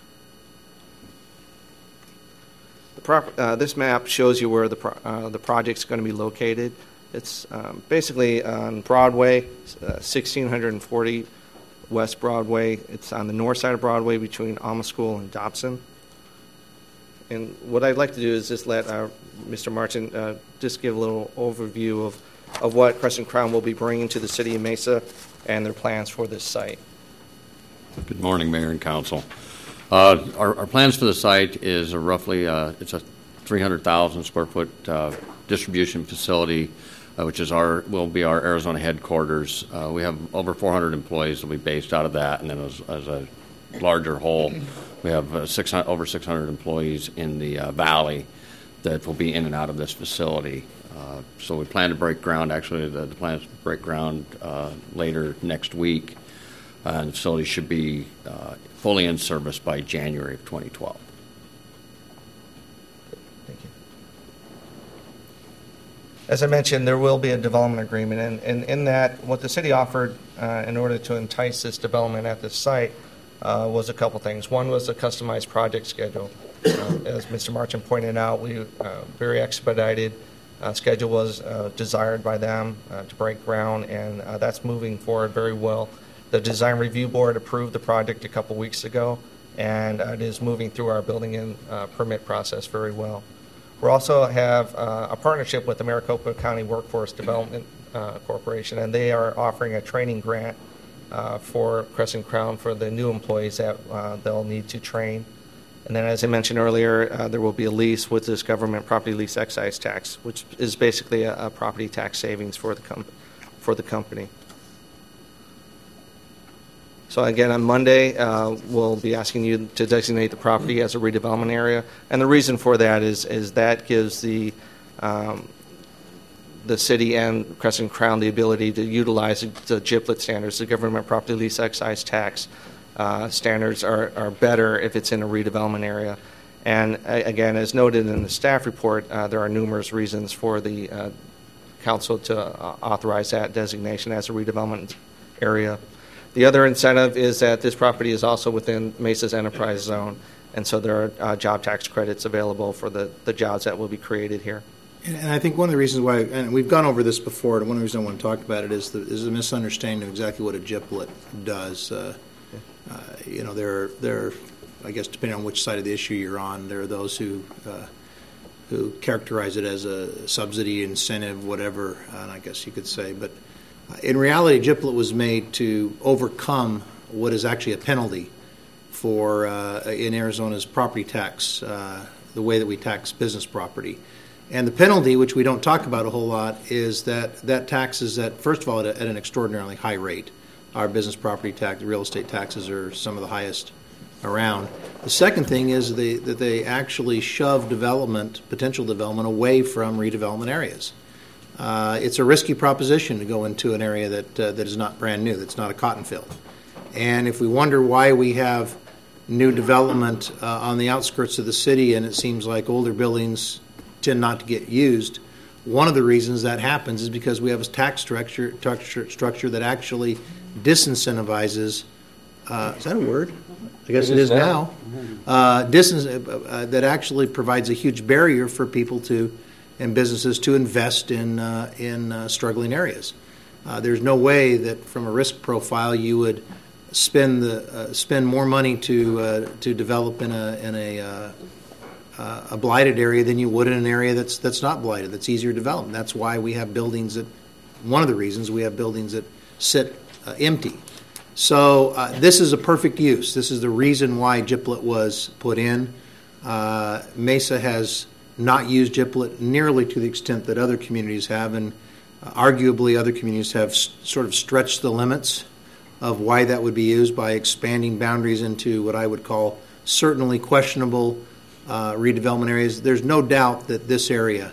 This map shows you where the project's going to be located. It's basically on Broadway, 1640 West Broadway. It's on the north side of Broadway between Alma School and Dobson. And what I'd like to do is just let Mr. Martin just give a little overview of what Crescent Crown will be bringing to the city of Mesa and their plans for this site. Good morning, Mayor and Council. Our plans for the site is it's a 300,000 square foot distribution facility, which will be our Arizona headquarters. We have over 400 employees that will be based out of that, and then as a larger whole, we have over 600 employees in the valley that will be in and out of this facility. So we plan to break ground. Actually, the plan is to break ground later next week, and the facility should be fully in service by January of 2012. Thank you. As I mentioned, there will be a development agreement, and in that, what the city offered in order to entice this development at this site was a couple things. One was a customized project schedule. As Mr. Martin pointed out, we very expedited schedule was desired by them to break ground, and that's moving forward very well. The Design Review Board approved the project a couple weeks ago, and it is moving through our building and permit process very well. We also have a partnership with the Maricopa County Workforce Development Corporation, and they are offering a training grant for Crescent Crown for the new employees that they'll need to train. And then, as I mentioned earlier, there will be a lease with this government property lease excise tax, which is basically a property tax savings for the company. So again, on Monday, we'll be asking you to designate the property as a redevelopment area, and the reason for that is that gives the city and Crescent Crown the ability to utilize the GIPLET standards, the government property lease excise tax standards are better if it's in a redevelopment area. And again, as noted in the staff report, there are numerous reasons for the council to authorize that designation as a redevelopment area. The other incentive is that this property is also within Mesa's enterprise zone, and so there are job tax credits available for the jobs that will be created here. And I think one of the reasons why, and we've gone over this before, and one of the reasons I want to talk about it is a misunderstanding of exactly what a GIPLET does. There are, I guess, depending on which side of the issue you're on, there are those who characterize it as a subsidy, incentive, whatever, and I guess you could say. But in reality, GIPLET was made to overcome what is actually a penalty for in Arizona's property tax, the way that we tax business property. And the penalty, which we don't talk about a whole lot, is that tax is first of all, at an extraordinarily high rate. Our business property tax, real estate taxes are some of the highest around. The second thing is that they actually shove potential development, away from redevelopment areas. It's a risky proposition to go into an area that is not brand new, that's not a cotton field. And if we wonder why we have new development on the outskirts of the city, and it seems like older buildings tend not to get used, one of the reasons that happens is because we have a tax structure that actually disincentivizes. Is that a word? I guess it is now. That actually provides a huge barrier for people and businesses to invest in struggling areas. There's no way that, from a risk profile, you would spend more money to develop in a blighted area than you would in an area that's not blighted, that's easier to develop. And that's why we have buildings one of the reasons we have buildings that sit empty. So this is a perfect use. This is the reason why GIPLET was put in. Mesa has not used GIPLET nearly to the extent that other communities have, and arguably other communities have sort of stretched the limits of why that would be used by expanding boundaries into what I would call certainly questionable redevelopment areas. There's no doubt that this area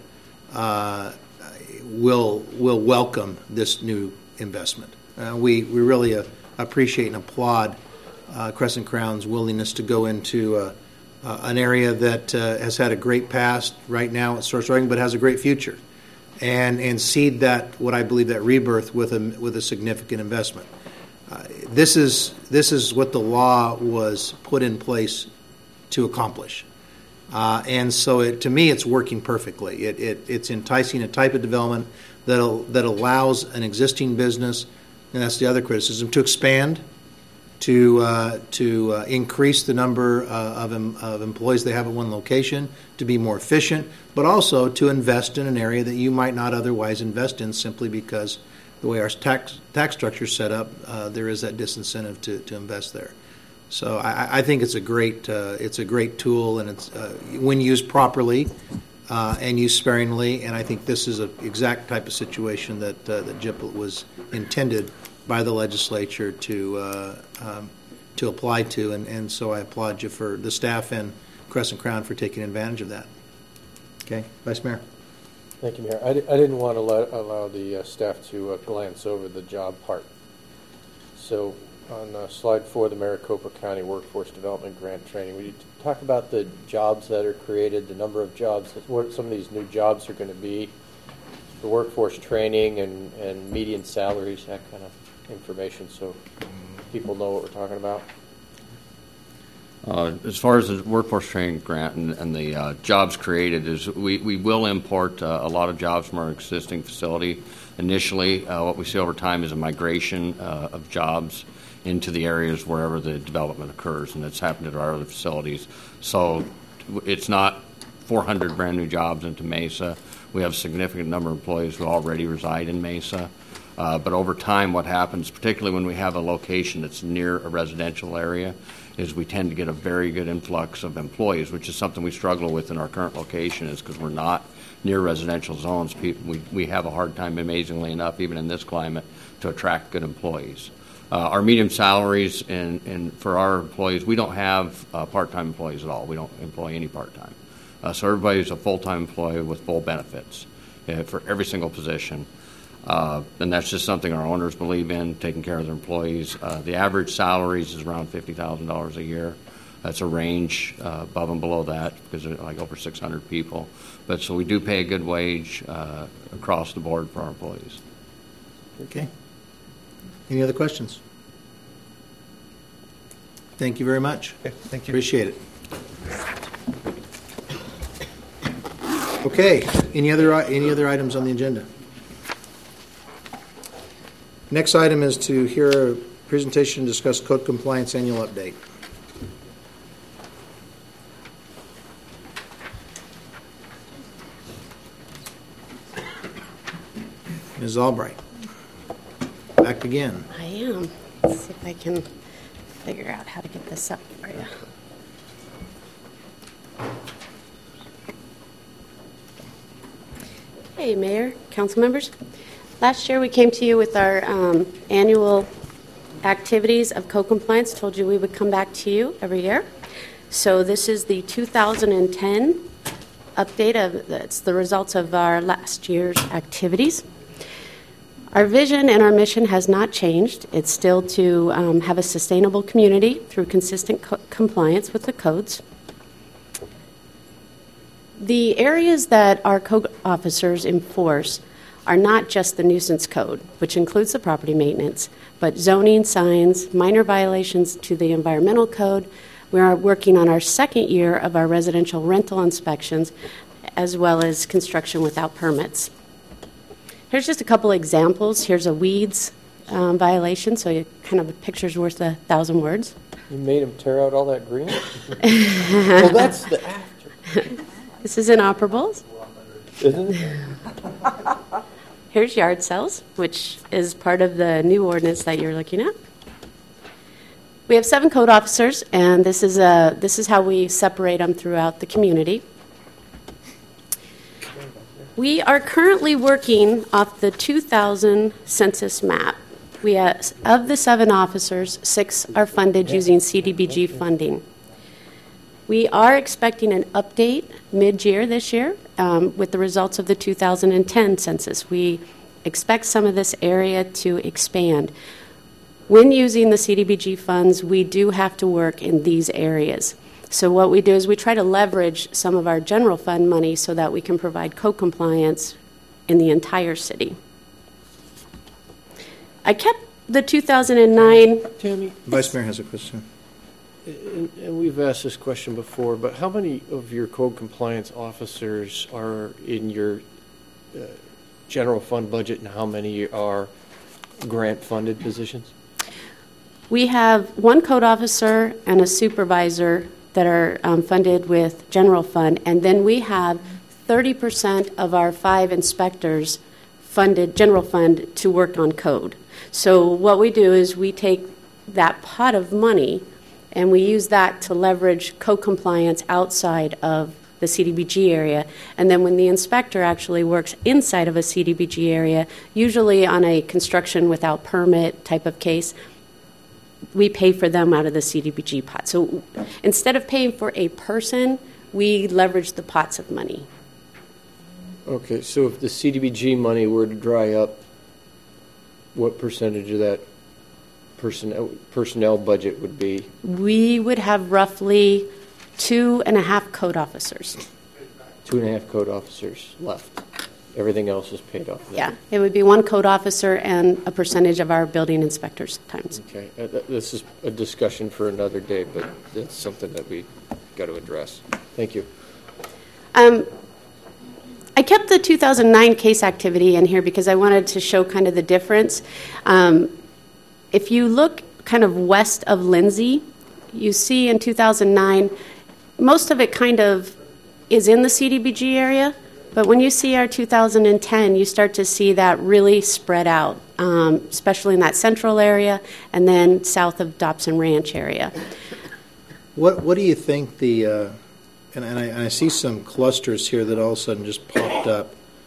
will welcome this new investment. We really appreciate and applaud Crescent Crown's willingness to go into an area that has had a great past. Right now it's struggling, but has a great future, and seed that, what I believe, that rebirth with a significant investment. This is what the law was put in place to accomplish. And so to me, it's working perfectly. It's enticing a type of development that allows an existing business, and that's the other criticism, to expand to increase the number of employees they have at one location, to be more efficient, but also to invest in an area that you might not otherwise invest in simply because the way our tax structure is set up, there is that disincentive to invest there. So I think it's a great tool, and it's when used properly and used sparingly. And I think this is an exact type of situation that GIPLET was intended by the legislature to apply to, and so I applaud you for the staff and Crescent Crown for taking advantage of that. Okay, Vice Mayor. Thank you, Mayor. I didn't want to allow the staff to glance over the job part. So on slide 4, the Maricopa County Workforce Development Grant Training, would you talk about the jobs that are created, the number of jobs, what some of these new jobs are going to be, the workforce training and median salaries, that kind of information, so people know what we're talking about? As far as the workforce training grant and the jobs created, is we will import a lot of jobs from our existing facility. Initially, what we see over time is a migration of jobs into the areas wherever the development occurs, and it's happened at our other facilities. So it's not 400 brand new jobs into Mesa. We have a significant number of employees who already reside in Mesa. But over time, what happens, particularly when we have a location that's near a residential area, is we tend to get a very good influx of employees, which is something we struggle with in our current location, is because we're not near residential zones. We have a hard time, amazingly enough, even in this climate, to attract good employees. Our medium salaries and for our employees, we don't have part-time employees at all. We don't employ any part-time. So everybody's a full-time employee with full benefits for every single position. And that's just something our owners believe in, taking care of their employees. The average salaries is around $50,000 a year. That's a range above and below that because there's like over 600 people. But so we do pay a good wage across the board for our employees. Okay. Any other questions? Thank you very much. Okay, thank you. Appreciate it. Okay. Any other items on the agenda? Next item is to hear a presentation and discuss code compliance annual update. Ms. Albright, back again. I am. Let's see if I can figure out how to get this up for you. Hey, Mayor, council members. Last year we came to you with our annual activities of code compliance, told you we would come back to you every year. So this is the 2010 update of it's the results of our last year's activities. Our vision and our mission has not changed. It's still to have a sustainable community through consistent compliance with the codes. The areas that our code officers enforce are not just the nuisance code, which includes the property maintenance, but zoning, signs, minor violations to the environmental code. We are working on our second year of our residential rental inspections, as well as construction without permits. Here's just a couple examples. Here's a weeds violation, so you kind of a picture's worth 1,000 words. You made him tear out all that green? Well, that's the after. This is inoperable. Isn't it? Here's yard sales, which is part of the new ordinance that you're looking at. We have 7 code officers, and this is how we separate them throughout the community. We are currently working off the 2000 census map. We have, of the 7 officers, 6 are funded using CDBG funding. We are expecting an update mid-year this year with the results of the 2010 census. We expect some of this area to expand. When using the CDBG funds, we do have to work in these areas. So what we do is we try to leverage some of our general fund money so that we can provide code compliance in the entire city. I kept the 2009... Tammy? Vice Mayor has a question. And we've asked this question before, but how many of your code compliance officers are in your general fund budget and how many are grant-funded positions? We have one code officer and a supervisor that are funded with general fund, and then we have 30% of our 5 inspectors funded general fund to work on code. So what we do is we take that pot of money and we use that to leverage code compliance outside of the CDBG area. And then when the inspector actually works inside of a CDBG area, usually on a construction without permit type of case, we pay for them out of the CDBG pot. So instead of paying for a person, we leverage the pots of money. Okay, so if the CDBG money were to dry up, what percentage of that personnel budget would be? We would have roughly 2.5 code officers. 2.5 code officers left. Everything else is paid off. Yeah, it would be 1 code officer and a percentage of our building inspectors' times. Okay, this is a discussion for another day, but that's something that we got to address. Thank you. I kept the 2009 case activity in here because I wanted to show kind of the difference. If you look kind of west of Lindsay, you see in 2009, most of it kind of is in the CDBG area, but when you see our 2010, you start to see that really spread out, especially in that central area and then south of Dobson Ranch area. What do you think the and I see some clusters here that all of a sudden just popped up.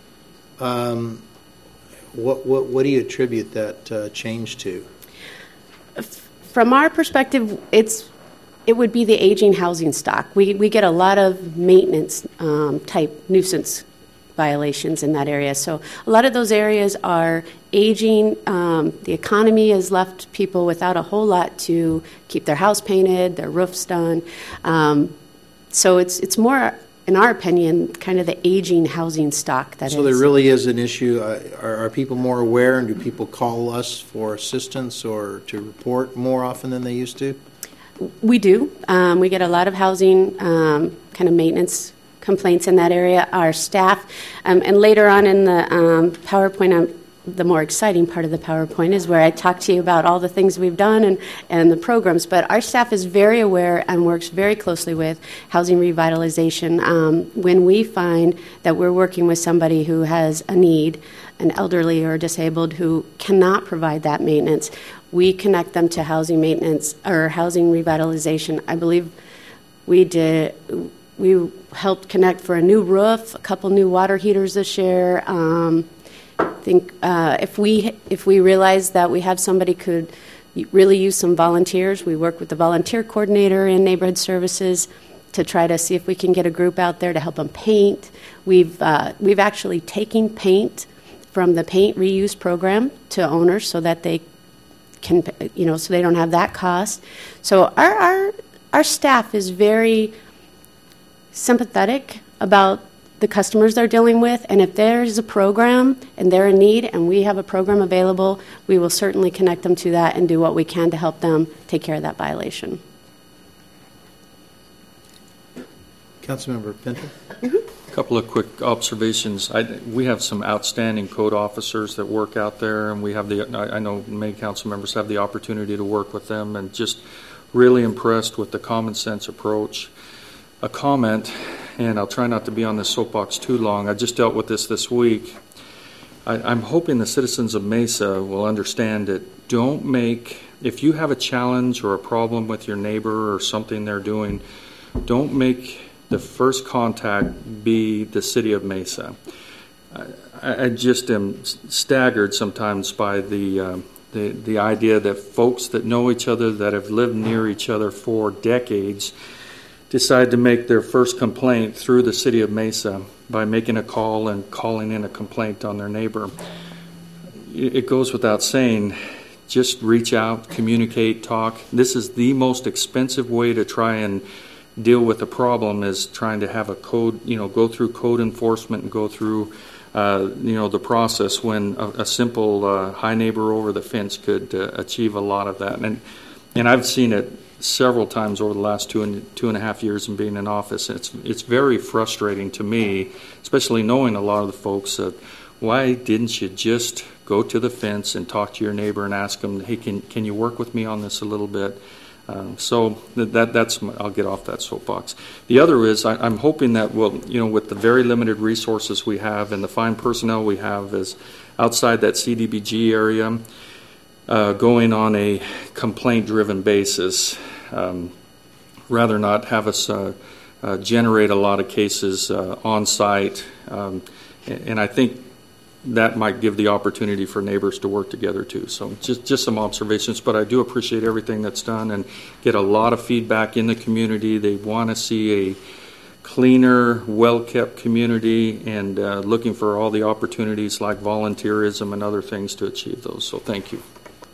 What do you attribute that change to? From our perspective, it would be the aging housing stock. We get a lot of maintenance type nuisance violations in that area. So a lot of those areas are aging. The economy has left people without a whole lot to keep their house painted, their roofs done. So it's more, in our opinion, kind of the aging housing stock that is. So there really is an issue. Are people more aware, and do people call us for assistance or to report more often than they used to? We do. We get a lot of housing kind of maintenance complaints in that area. Our staff, and later on in the PowerPoint, the more exciting part of the PowerPoint is where I talk to you about all the things we've done and the programs. But our staff is very aware and works very closely with housing revitalization. When we find that we're working with somebody who has a need, an elderly or disabled who cannot provide that maintenance, we connect them to housing maintenance or housing revitalization. I believe we helped connect for a new roof, a couple new water heaters this year. I think if we realize that we have somebody could really use some volunteers, we work with the volunteer coordinator in neighborhood services to try to see if we can get a group out there to help them paint. We've actually taken paint from the paint reuse program to owners so that they can, so they don't have that cost. So our staff is very sympathetic about the customers they're dealing with, and if there's a program and they're in need and we have a program available, we will certainly connect them to that and do what we can to help them take care of that violation. Councilmember Pinto? A couple of quick observations. We have some outstanding code officers that work out there, and we have I know many council members have the opportunity to work with them, and just really impressed with the common sense approach. A comment, and I'll try not to be on this soapbox too long. I just dealt with this week. I'm hoping the citizens of Mesa will understand that if you have a challenge or a problem with your neighbor or something they're doing, don't make the first contact be the city of Mesa. I just am staggered sometimes by the idea that folks that know each other, that have lived near each other for decades, decide to make their first complaint through the city of Mesa by making a call and calling in a complaint on their neighbor. It goes without saying, just reach out, communicate, talk. This is the most expensive way to try and deal with a problem, is trying to have a code, go through code enforcement and go through, the process, when a simple hi neighbor over the fence could achieve a lot of that. And I've seen it several times over the last two and a half years in being in office. It's very frustrating to me, especially knowing a lot of the folks, why didn't you just go to the fence and talk to your neighbor and ask them, hey, can you work with me on this a little bit? So that's I'll get off that soapbox. The other is I'm hoping that with the very limited resources we have and the fine personnel we have is outside that CDBG area, going on a complaint-driven basis, rather not have us generate a lot of cases on site, and I think that might give the opportunity for neighbors to work together too. So just some observations, but I do appreciate everything that's done and get a lot of feedback in the community. They want to see a cleaner, well-kept community, and looking for all the opportunities like volunteerism and other things to achieve those. So thank you.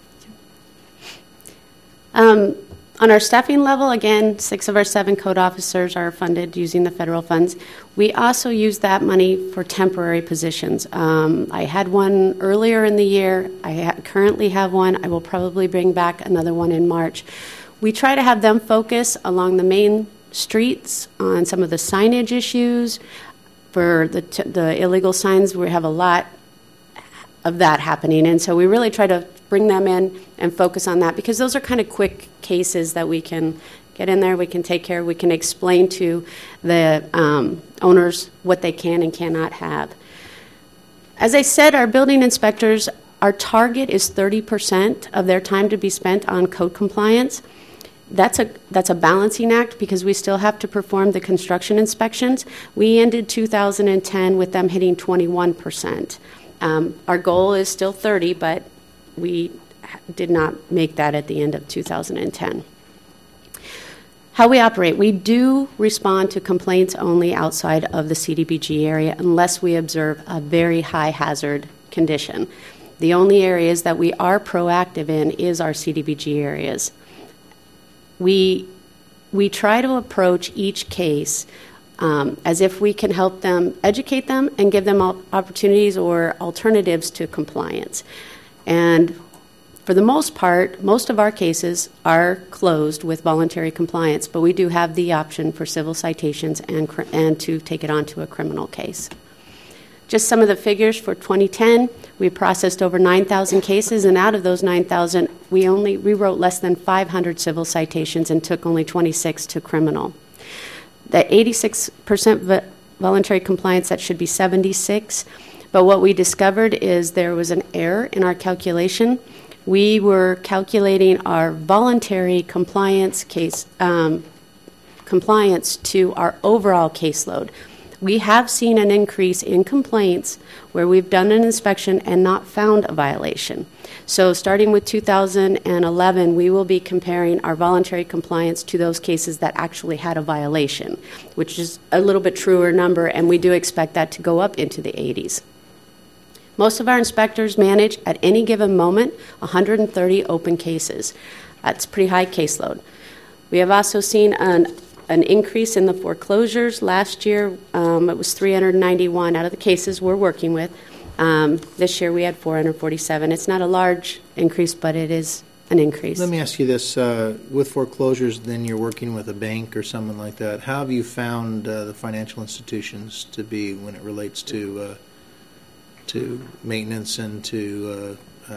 On our staffing level, again, 6 of our 7 code officers are funded using the federal funds. We also use that money for temporary positions. I had one earlier in the year. I currently have one. I will probably bring back another one in March. We try to have them focus along the main streets on some of the signage issues. For the illegal signs, we have a lot of that happening, and so we really try to bring them in and focus on that, because those are kind of quick cases that we can get in there, we can take care of, we can explain to the owners what they can and cannot have. As I said, our building inspectors, our target is 30% of their time to be spent on code compliance. That's a balancing act, because we still have to perform the construction inspections. We ended 2010 with them hitting 21%. Our goal is still 30, but we did not make that at the end of 2010. How we operate, we do respond to complaints only outside of the CDBG area unless we observe a very high hazard condition. The only areas that we are proactive in is our CDBG areas. We try to approach each case as if we can help them, educate them, and give them opportunities or alternatives to compliance. And for the most part, most of our cases are closed with voluntary compliance, but we do have the option for civil citations and to take it on to a criminal case. Just some of the figures for 2010, we processed over 9,000 cases, and out of those 9,000, we wrote less than 500 civil citations and took only 26 to criminal. The 86% voluntary compliance, that should be 76. But what we discovered is there was an error in our calculation. We were calculating our voluntary compliance compliance to our overall caseload. We have seen an increase in complaints where we've done an inspection and not found a violation. So starting with 2011, we will be comparing our voluntary compliance to those cases that actually had a violation, which is a little bit truer number, and we do expect that to go up into the 80s. Most of our inspectors manage at any given moment 130 open cases. That's a pretty high caseload. We have also seen an increase in the foreclosures. Last year, it was 391 out of the cases we're working with. This year we had 447. It's not a large increase, but it is an increase. Let me ask you this. With foreclosures, then you're working with a bank or someone like that. How have you found the financial institutions to be when it relates to maintenance and to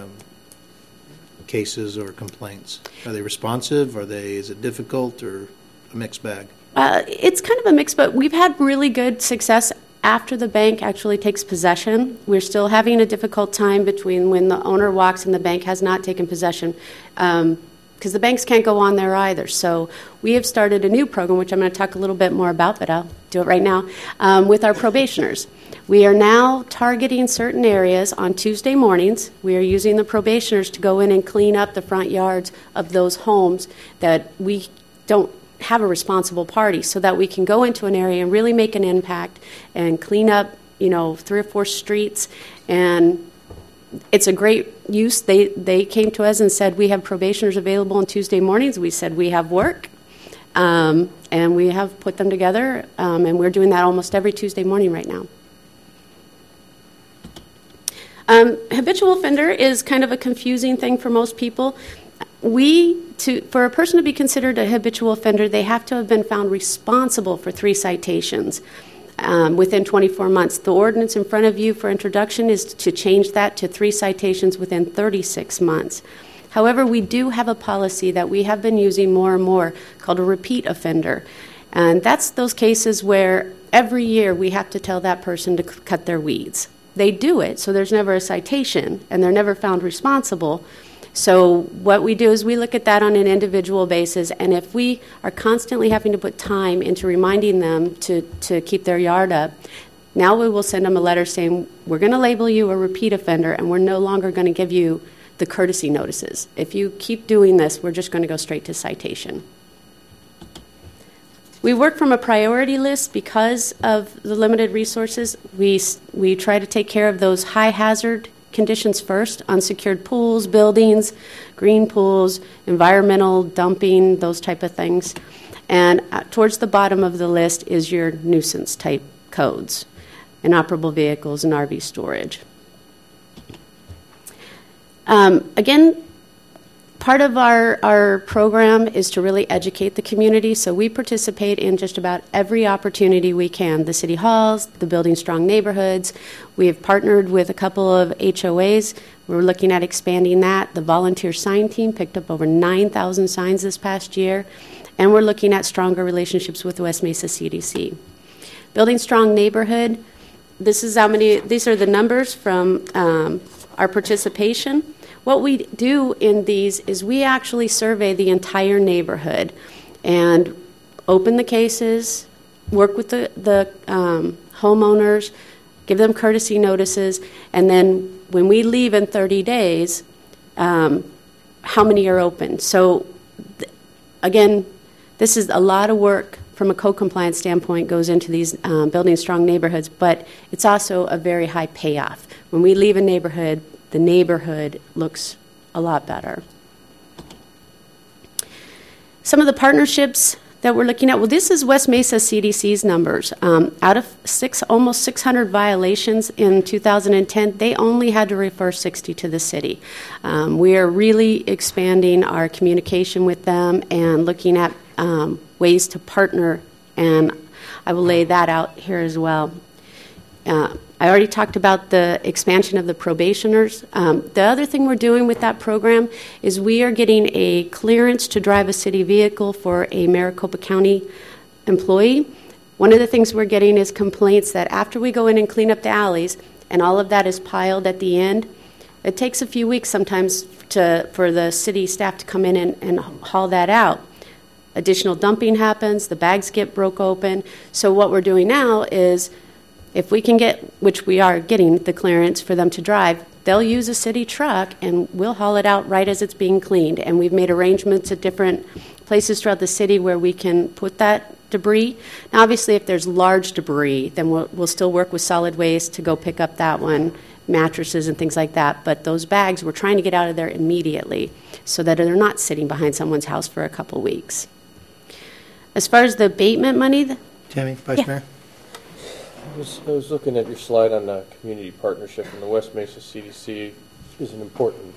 cases or complaints? Are they responsive? Is it difficult, or a mixed bag? It's kind of a mix, but we've had really good success after the bank actually takes possession. We're still having a difficult time between when the owner walks and the bank has not taken possession, because the banks can't go on there either. So we have started a new program, which I'm going to talk a little bit more about, but I'll do it right now, with our probationers. We are now targeting certain areas on Tuesday mornings. We are using the probationers to go in and clean up the front yards of those homes that we don't have a responsible party, so that we can go into an area and really make an impact and clean up, 3 or 4 streets. And it's a great use. They came to us and said, we have probationers available on Tuesday mornings. We said, we have work. And we have put them together, and we're doing that almost every Tuesday morning right now. Habitual offender is kind of a confusing thing for most people. For a person to be considered a habitual offender, they have to have been found responsible for 3 citations. within 24 months. The ordinance in front of you for introduction is to change that to 3 citations within 36 months. However, we do have a policy that we have been using more and more called a repeat offender. And that's those cases where every year we have to tell that person to cut their weeds. They do it, so there's never a citation, and they're never found responsible. So what we do is we look at that on an individual basis, and if we are constantly having to put time into reminding them to keep their yard up, now we will send them a letter saying, we're going to label you a repeat offender, and we're no longer going to give you the courtesy notices. If you keep doing this, we're just going to go straight to citation. We work from a priority list because of the limited resources. We try to take care of those high hazard conditions first: unsecured pools, buildings, green pools, environmental dumping, those type of things. And towards the bottom of the list is your nuisance type codes, inoperable vehicles, and RV storage. Again, part of our program is to really educate the community, so we participate in just about every opportunity we can. The city halls, the Building Strong Neighborhoods. We have partnered with a couple of HOAs. We're looking at expanding that. The volunteer sign team picked up over 9,000 signs this past year, and we're looking at stronger relationships with West Mesa CDC. Building Strong Neighborhood, these are the numbers from our participation. What we do in these is we actually survey the entire neighborhood and open the cases, work with the homeowners, give them courtesy notices, and then when we leave in 30 days, how many are open. So, again, this is a lot of work from a code compliance standpoint goes into these building strong neighborhoods, but it's also a very high payoff. When we leave a neighborhood, the neighborhood looks a lot better. Some of the partnerships that we're looking at, well, this is West Mesa CDC's numbers. Out of almost 600 violations in 2010, they only had to refer 60 to the city. We are really expanding our communication with them and looking at ways to partner, and I will lay that out here as well. I already talked about the expansion of the probationers. The other thing we're doing with that program is we are getting a clearance to drive a city vehicle for a Maricopa County employee. One of the things we're getting is complaints that after we go in and clean up the alleys and all of that is piled at the end, it takes a few weeks sometimes for the city staff to come in and haul that out. Additional dumping happens, the bags get broke open. So what we're doing now is, if we can get, which we are getting the clearance for them to drive, they'll use a city truck and we'll haul it out right as it's being cleaned. And we've made arrangements at different places throughout the city where we can put that debris. Now, obviously, if there's large debris, then we'll still work with solid waste to go pick up that one, mattresses and things like that. But those bags, we're trying to get out of there immediately so that they're not sitting behind someone's house for a couple weeks. As far as the abatement money... Tammy, Vice Mayor? I was looking at your slide on the community partnership, and the West Mesa CDC is an important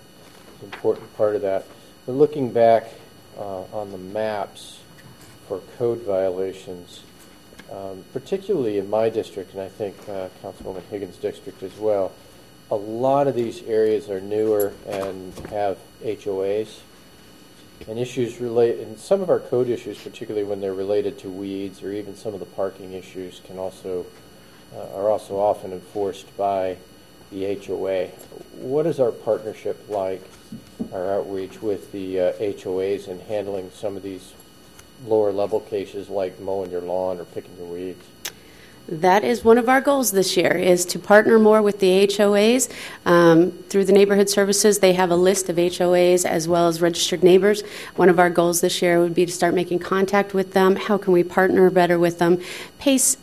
part of that. But looking back on the maps for code violations, particularly in my district, and I think Councilwoman Higgins' district as well, a lot of these areas are newer and have HOAs. And and some of our code issues, particularly when they're related to weeds or even some of the parking issues, are also often enforced by the HOA. What is our partnership like, our outreach with the HOAs in handling some of these lower level cases like mowing your lawn or picking your weeds? That is one of our goals this year, is to partner more with the HOAs. Through the neighborhood services, they have a list of HOAs as well as registered neighbors. One of our goals this year would be to start making contact with them. How can we partner better with them? Pace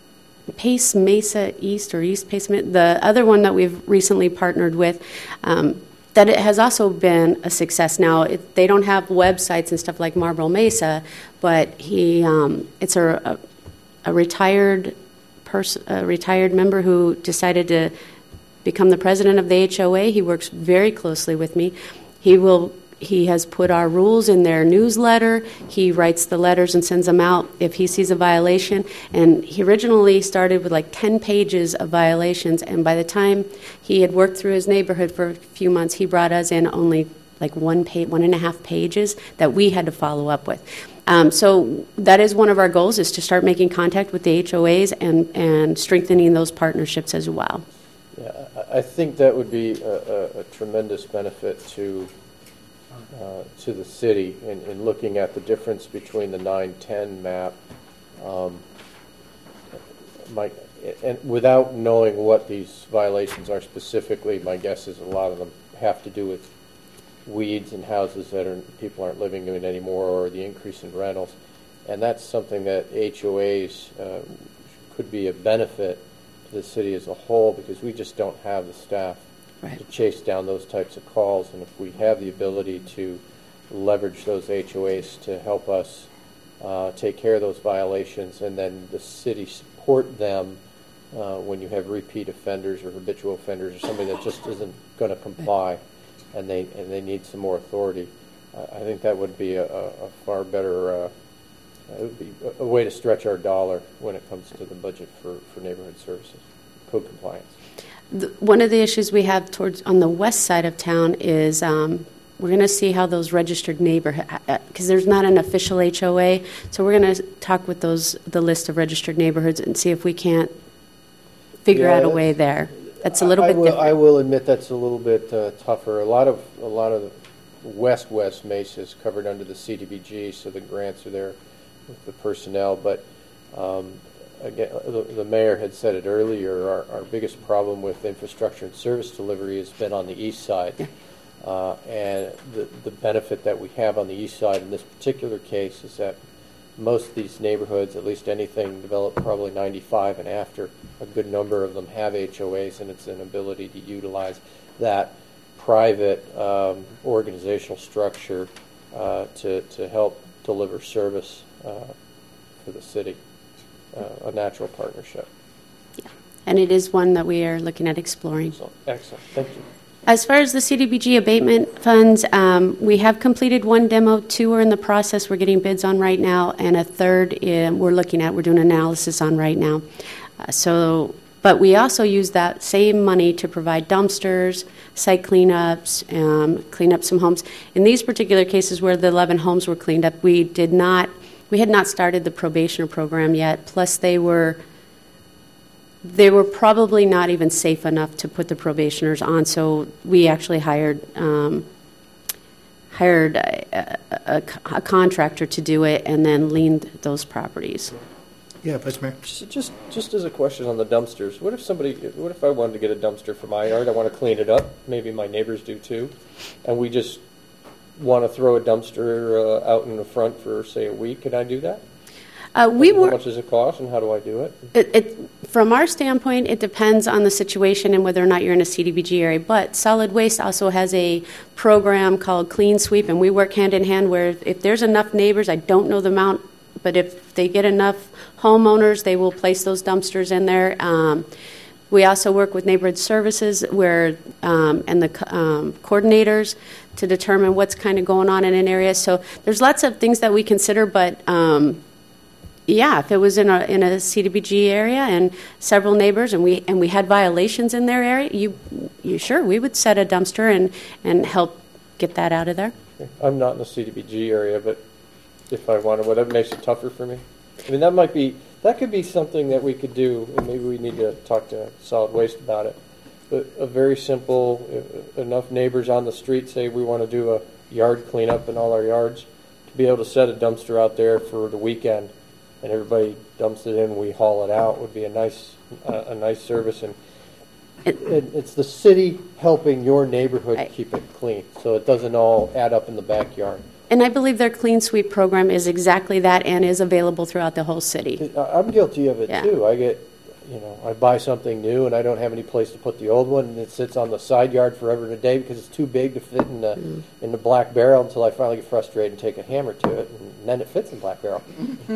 Mesa East or East Pace, the other one that we've recently partnered with, that it has also been a success. Now, they don't have websites and stuff like Marlboro Mesa, but it's a retired member who decided to become the president of the HOA. He works very closely with me. He will He has put our rules in their newsletter. He writes the letters and sends them out if he sees a violation. And he originally started with like 10 pages of violations, and by the time he had worked through his neighborhood for a few months, he brought us in only like 1.5 pages that we had to follow up with. So that is one of our goals, is to start making contact with the HOAs and strengthening those partnerships as well. Yeah, I think that would be a tremendous benefit to the city in looking at the difference between the 910 map. And without knowing what these violations are specifically, my guess is a lot of them have to do with weeds in houses that people aren't living in anymore, or the increase in rentals. And that's something that HOAs could be a benefit to the city as a whole, because we just don't have the staff to chase down those types of calls. And if we have the ability to leverage those HOAs to help us take care of those violations, and then the city support them when you have repeat offenders or habitual offenders or somebody that just isn't going to comply, and they need some more authority, I think that would be a far better it would be a way to stretch our dollar when it comes to the budget for neighborhood services, code compliance. One of the issues we have on the west side of town is we're going to see how those registered neighborhood, because there's not an official HOA, so we're going to talk with the list of registered neighborhoods and see if we can't figure out a way there. That's a little bit different. I will admit that's a little bit tougher. A lot of the West Mesa is covered under the CDBG, so the grants are there with the personnel. But again, the mayor had said it earlier. Our biggest problem with infrastructure and service delivery has been on the east side, and the benefit that we have on the east side in this particular case is that most of these neighborhoods, at least anything developed probably 95 and after, a good number of them have HOAs, and it's an ability to utilize that private organizational structure to help deliver service for the city, a natural partnership. Yeah, and it is one that we are looking at exploring. Excellent. Thank you. As far as the CDBG abatement funds, we have completed one demo, 2 are in the process we're getting bids on right now, and a third we're doing analysis on right now. But we also use that same money to provide dumpsters, site cleanups, clean up some homes. In these particular cases where the 11 homes were cleaned up, we had not started the probationer program yet, plus they were probably not even safe enough to put the probationers on, so we actually hired a contractor to do it and then leaned those properties. Yeah, Vice Mayor. Just as a question on the dumpsters, what if I wanted to get a dumpster for my yard? I want to clean it up. Maybe my neighbors do too, and we just want to throw a dumpster out in the front for, say, a week. Can I do that? How much does it cost, and how do I do it? From our standpoint, it depends on the situation and whether or not you're in a CDBG area. But Solid Waste also has a program called Clean Sweep, and we work hand in hand where if there's enough neighbors, I don't know the amount, but if they get enough homeowners, they will place those dumpsters in there. We also work with neighborhood services and the coordinators to determine what's kind of going on in an area. So there's lots of things that we consider, but yeah, if it was in a CDBG area and several neighbors and we had violations in their area, you sure we would set a dumpster and help get that out of there. I'm not in the CDBG area, but if I wanted, whatever makes it tougher for me. I mean, that could be something that we could do, and maybe we need to talk to Solid Waste about it. But a very simple, enough neighbors on the street say we want to do a yard cleanup in all our yards, to be able to set a dumpster out there for the weekend, and everybody dumps it in, we haul it out, would be a nice service. And it's the city helping your neighborhood keep it clean, so it doesn't all add up in the backyard. And I believe their Clean Sweep program is exactly that and is available throughout the whole city. I'm guilty of it too. I buy something new and I don't have any place to put the old one, and it sits on the side yard forever and a day because it's too big to fit in the black barrel until I finally get frustrated and take a hammer to it, and then it fits in the black barrel.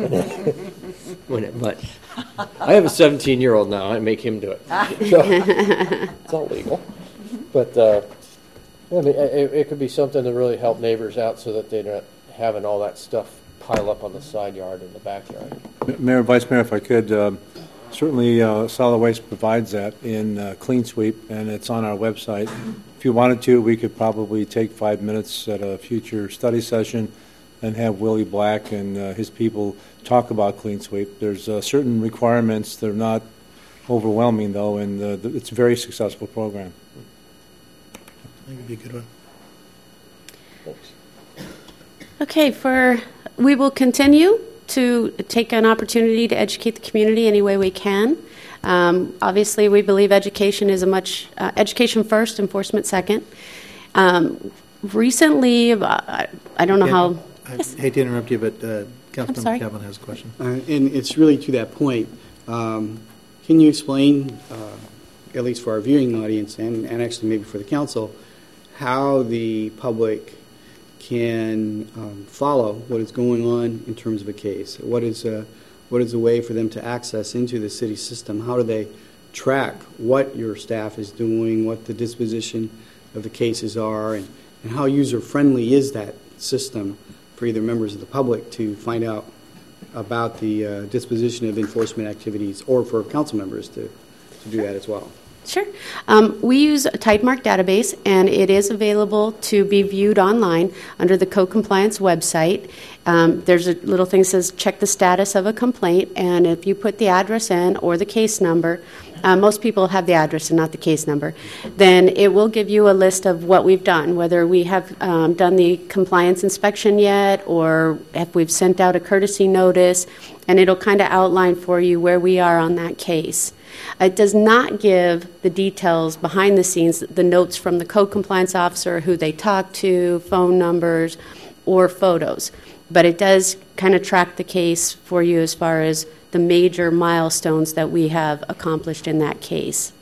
But I have a 17-year-old now. I make him do it. So, it's all legal. But Yeah, I mean, it could be something to really help neighbors out so that they're not having all that stuff pile up on the side yard and the backyard. Mayor, Vice Mayor, if I could, certainly solid waste provides that in Clean Sweep, and it's on our website. If you wanted to, we could probably take 5 minutes at a future study session and have Willie Black and his people talk about Clean Sweep. There's certain requirements. They're not overwhelming, though, and it's a very successful program. I think it'd be a good one. Okay, we will continue to take an opportunity to educate the community any way we can. Obviously, we believe education is education first, enforcement second. Recently, I don't know how. I hate to interrupt you, but Councilmember Kaplan has a question. And it's really to that point. Can you explain, at least for our viewing audience and actually maybe for the council, how the public can follow what is going on in terms of a case? What is a way for them to access into the city system? How do they track what your staff is doing, what the disposition of the cases are, and how user-friendly is that system for either members of the public to find out about the disposition of enforcement activities, or for council members to do that as well? Sure. We use a Tidemark database, and it is available to be viewed online under the Code Compliance website. There's a little thing that says check the status of a complaint, and if you put the address in or the case number, most people have the address and not the case number, then it will give you a list of what we've done, whether we have done the compliance inspection yet, or if we've sent out a courtesy notice, and it'll kind of outline for you where we are on that case. It does not give the details behind the scenes, the notes from the code compliance officer, who they talk to, phone numbers, or photos. But it does kind of track the case for you as far as the major milestones that we have accomplished in that case.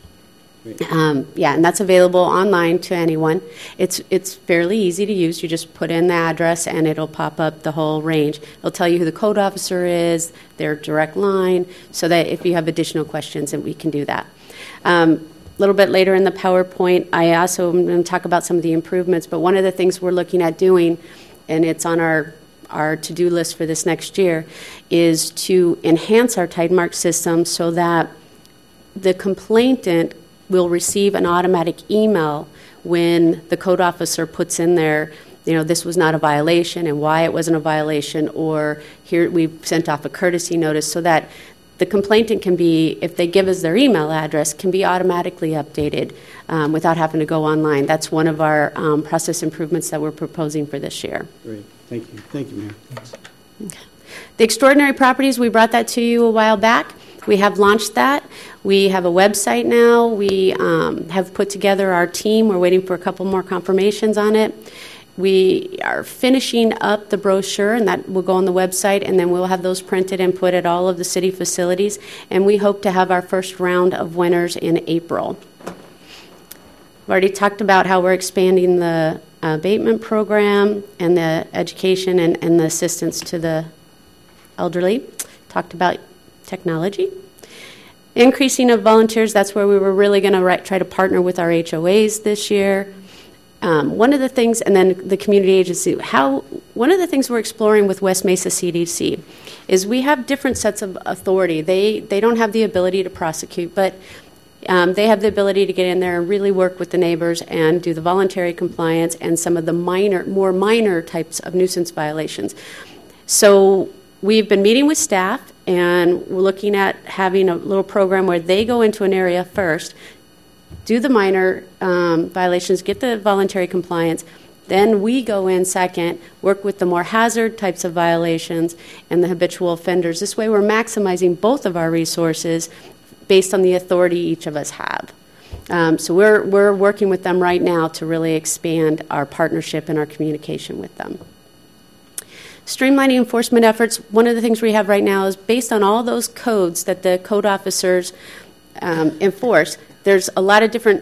And that's available online to anyone. It's fairly easy to use. You just put in the address, and it'll pop up the whole range. It'll tell you who the code officer is, their direct line, so that if you have additional questions, then we can do that. A little bit later in the PowerPoint, I also am going to talk about some of the improvements, but one of the things we're looking at doing, and it's on our to-do list for this next year, is to enhance our Tidemark system so that the complainant will receive an automatic email when the code officer puts in there, this was not a violation and why it wasn't a violation, or here we've sent off a courtesy notice, so that the complainant can be, if they give us their email address, can be automatically updated without having to go online. That's one of our process improvements that we're proposing for this year. Great. Thank you. Thank you, Mayor. Okay. The extraordinary properties, we brought that to you a while back. We have launched that. We have a website now. We have put together our team. We're waiting for a couple more confirmations on it. We are finishing up the brochure, and that will go on the website, and then we'll have those printed and put at all of the city facilities. And we hope to have our first round of winners in April. We've already talked about how we're expanding the abatement program and the education and the assistance to the elderly. Talked about technology. Increasing of volunteers, that's where we were really going to try to partner with our HOAs this year. One of the things, and then the community agency, one of the things we're exploring with West Mesa CDC is we have different sets of authority. They don't have the ability to prosecute, but they have the ability to get in there and really work with the neighbors and do the voluntary compliance and some of the more minor types of nuisance violations. So we've been meeting with staff, and we're looking at having a little program where they go into an area first, do the minor violations, get the voluntary compliance, then we go in second, work with the more hazard types of violations and the habitual offenders. This way we're maximizing both of our resources based on the authority each of us have. So we're working with them right now to really expand our partnership and our communication with them. Streamlining enforcement efforts, one of the things we have right now is based on all those codes that the code officers enforce, there's a lot of different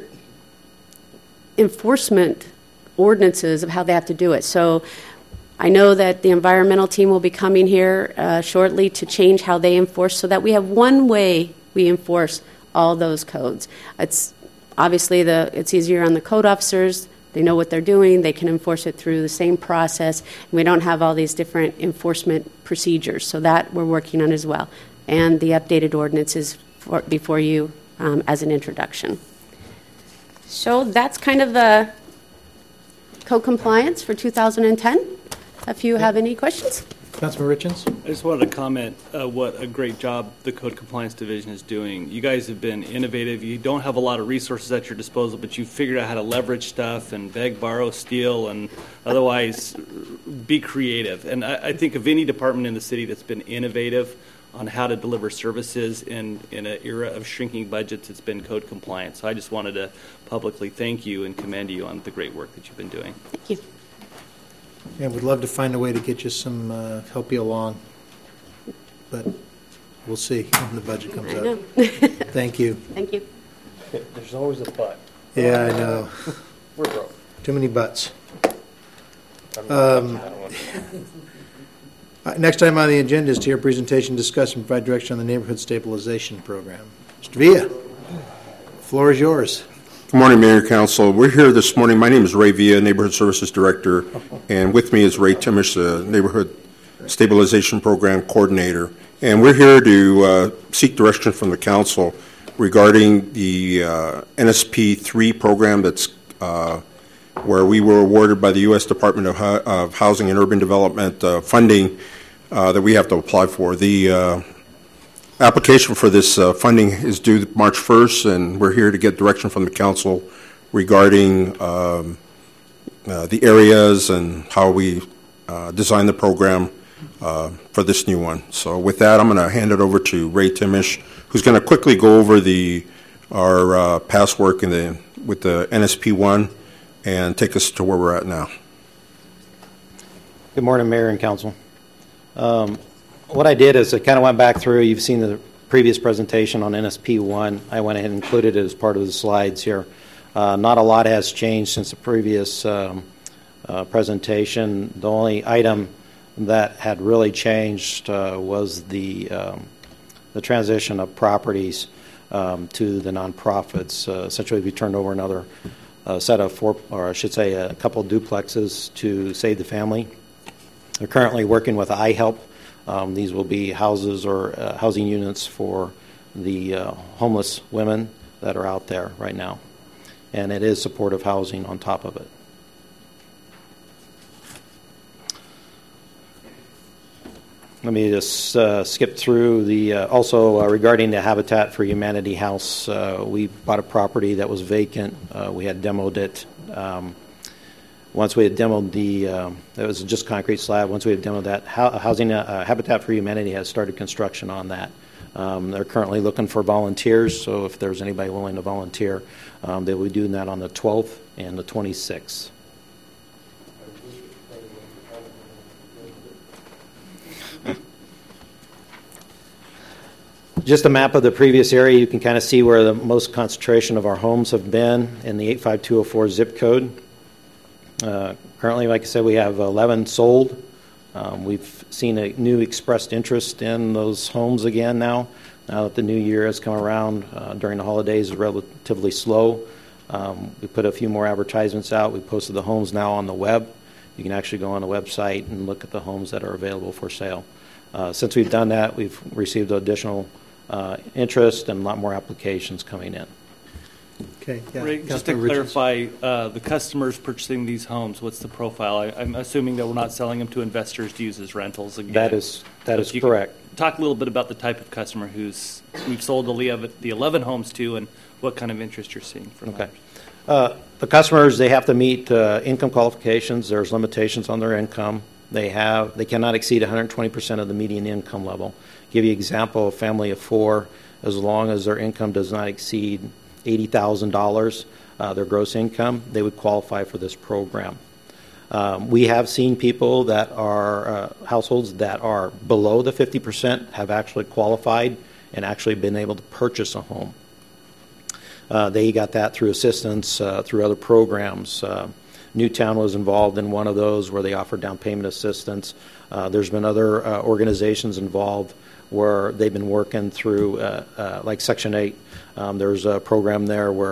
enforcement ordinances of how they have to do it. So I know that the environmental team will be coming here shortly to change how they enforce so that we have one way we enforce all those codes. It's obviously it's easier on the code officers. They know what they're doing. They can enforce it through the same process. We don't have all these different enforcement procedures. So that we're working on as well. And the updated ordinance is before you as an introduction. So that's kind of the code compliance for 2010. If you have any questions. Councilman Richens? I just wanted to comment what a great job the Code Compliance Division is doing. You guys have been innovative. You don't have a lot of resources at your disposal, but you've figured out how to leverage stuff and beg, borrow, steal, and otherwise be creative. And I think of any department in the city that's been innovative on how to deliver services in an era of shrinking budgets, it's been Code Compliance. So I just wanted to publicly thank you and commend you on the great work that you've been doing. Thank you. Yeah, we'd love to find a way to get you some, help you along, but we'll see when the budget comes up. Thank you. Thank you. There's always a but. Yeah, I know. We're broke. Too many buts. Next item on the agenda is to hear a presentation, discuss, and provide direction on the Neighborhood Stabilization Program. Mr. Villa, the floor is yours. Good morning, Mayor and Council. We're here this morning. My name is Ray Villa, Neighborhood Services Director, and with me is Ray Timish, the Neighborhood Stabilization Program Coordinator. And we're here to seek direction from the Council regarding the NSP 3 program that's where we were awarded by the U.S. Department of Housing and Urban Development funding that we have to apply for. The application for this funding is due March 1st, and we're here to get direction from the Council regarding the areas and how we design the program for this new one. So with that, I'm going to hand it over to Ray Timish, who's going to quickly go over our past work with the NSP1 and take us to where we're at now. Good morning, Mayor and Council. What I did is I kind of went back through. You've seen the previous presentation on NSP1. I went ahead and included it as part of the slides here. Not a lot has changed since the previous presentation. The only item that had really changed was the transition of properties to the nonprofits. Essentially, we turned over another set of a couple of duplexes to Save the Family. They're currently working with iHelp. These will be houses or housing units for the homeless women that are out there right now. And it is supportive housing on top of it. Let me just skip through also regarding the Habitat for Humanity house. We bought a property that was vacant. We had demoed it. Once we had demoed it was just concrete slab. Once we had demoed that, Habitat for Humanity has started construction on that. They're currently looking for volunteers, so if there's anybody willing to volunteer, they will be doing that on the 12th and the 26th. Just a map of the previous area. You can kind of see where the most concentration of our homes have been in the 85204 zip code. Currently, like I said, we have 11 sold. We've seen a new expressed interest in those homes again now that the new year has come around. During the holidays, it's relatively slow. We put a few more advertisements out. We posted the homes now on the web. You can actually go on the website and look at the homes that are available for sale. Since we've done that, we've received additional interest and a lot more applications coming in. Okay. Yeah. Ray, just to clarify, the customers purchasing these homes, what's the profile? I'm assuming that we're not selling them to investors to use as rentals again. That is correct. Talk a little bit about the type of customer we've sold the 11 homes to, and what kind of interest you're seeing from them. The customers, they have to meet income qualifications. There's limitations on their income. They cannot exceed 120% of the median income level. Give you an example: a family of 4, as long as their income does not exceed $80,000, their gross income, they would qualify for this program. We have seen people that are households that are below the 50% have actually qualified and actually been able to purchase a home. They got that through assistance, through other programs. Newtown was involved in one of those where they offered down payment assistance. There's been other organizations involved where they've been working through, like Section 8. There's a program there where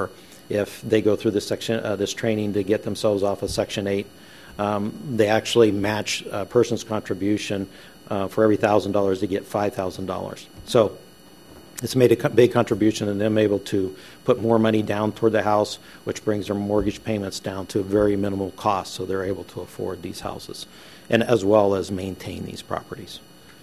if they go through this training to get themselves off of Section 8. They actually match a person's contribution for every $1,000 they get $5,000. So it's made a big contribution and them able to put more money down toward the house, which brings their mortgage payments down to a very minimal cost, so they're able to afford these houses, and as well as maintain these properties.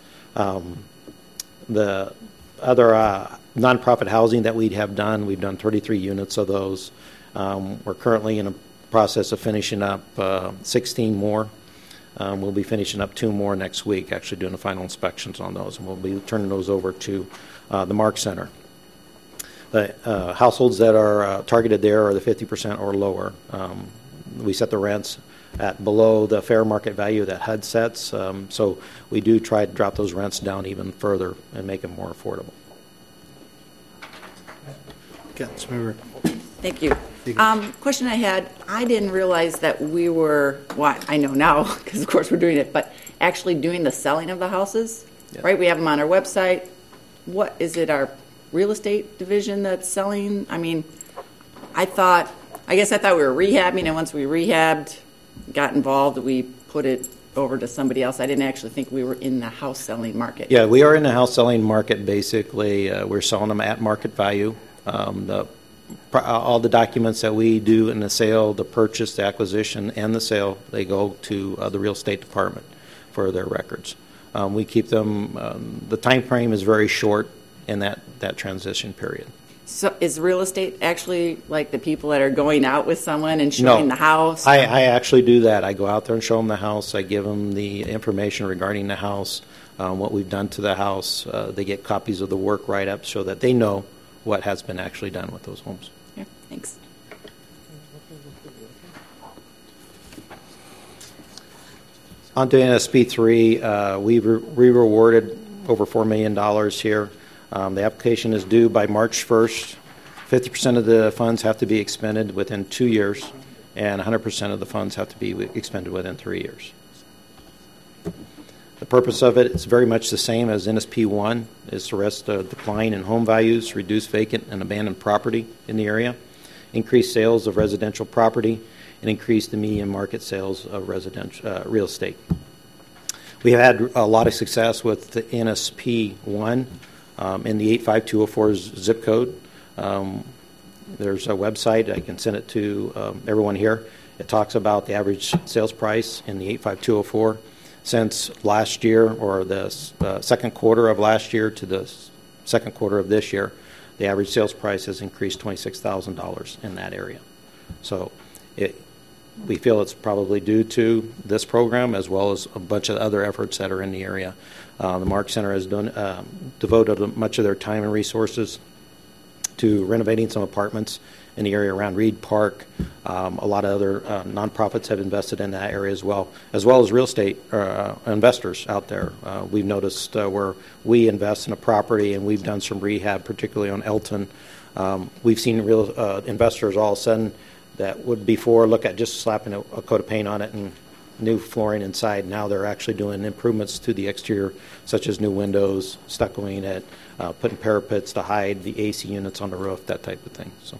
The other nonprofit housing that we have done, we've done 33 units of those. We're currently in a process of finishing up 16 more. We'll be finishing up 2 more next week, actually doing the final inspections on those, and we'll be turning those over to the Mark Center. The households that are targeted there are the 50% or lower. We set the rents at below the fair market value that HUD sets, so we do try to drop those rents down even further and make them more affordable. Councilmember. Thank you. Question I had, I didn't realize that we were, well, I know now because of course we're doing it, but actually doing the selling of the houses, right? We have them on our website. What is it, our real estate division that's selling? I mean, I guess I thought we were rehabbing, and once we rehabbed, got involved, we put it over to somebody else. I didn't actually think we were in the house selling market. Yeah, we are in the house selling market basically. We're selling them at market value. All the documents that we do in the sale, the purchase, the acquisition, and the sale, they go to the real estate department for their records. We keep them, the time frame is very short in that transition period. So is real estate actually like the people that are going out with someone and showing the house? I actually do that. I go out there and show them the house. I give them the information regarding the house, what we've done to the house. They get copies of the work write-up so that they know what has been actually done with those homes. Yeah, thanks. On to NSP 3, we rewarded over $4 million here. The application is due by March 1st. 50% of the funds have to be expended within 2 years, and 100% of the funds have to be expended within 3 years. The purpose of it is very much the same as NSP 1. It's to arrest a decline in home values, reduce vacant and abandoned property in the area, increase sales of residential property, and increase the median market sales of residential real estate. We have had a lot of success with the NSP 1 in the 85204 zip code. There's a website. I can send it to everyone here. It talks about the average sales price in the 85204 since last year, or the second quarter of last year to the second quarter of this year. The average sales price has increased $26,000 in that area. So we feel it's probably due to this program as well as a bunch of other efforts that are in the area. The Mark Center has devoted much of their time and resources to renovating some apartments in the area around Reed Park. A lot of other nonprofits have invested in that area as well as real estate investors out there. We've noticed where we invest in a property and we've done some rehab, particularly on Elton. We've seen real investors all of a sudden that would before look at just slapping a coat of paint on it and new flooring inside. Now they're actually doing improvements to the exterior, such as new windows, stuccoing it, putting parapets to hide the AC units on the roof, that type of thing. So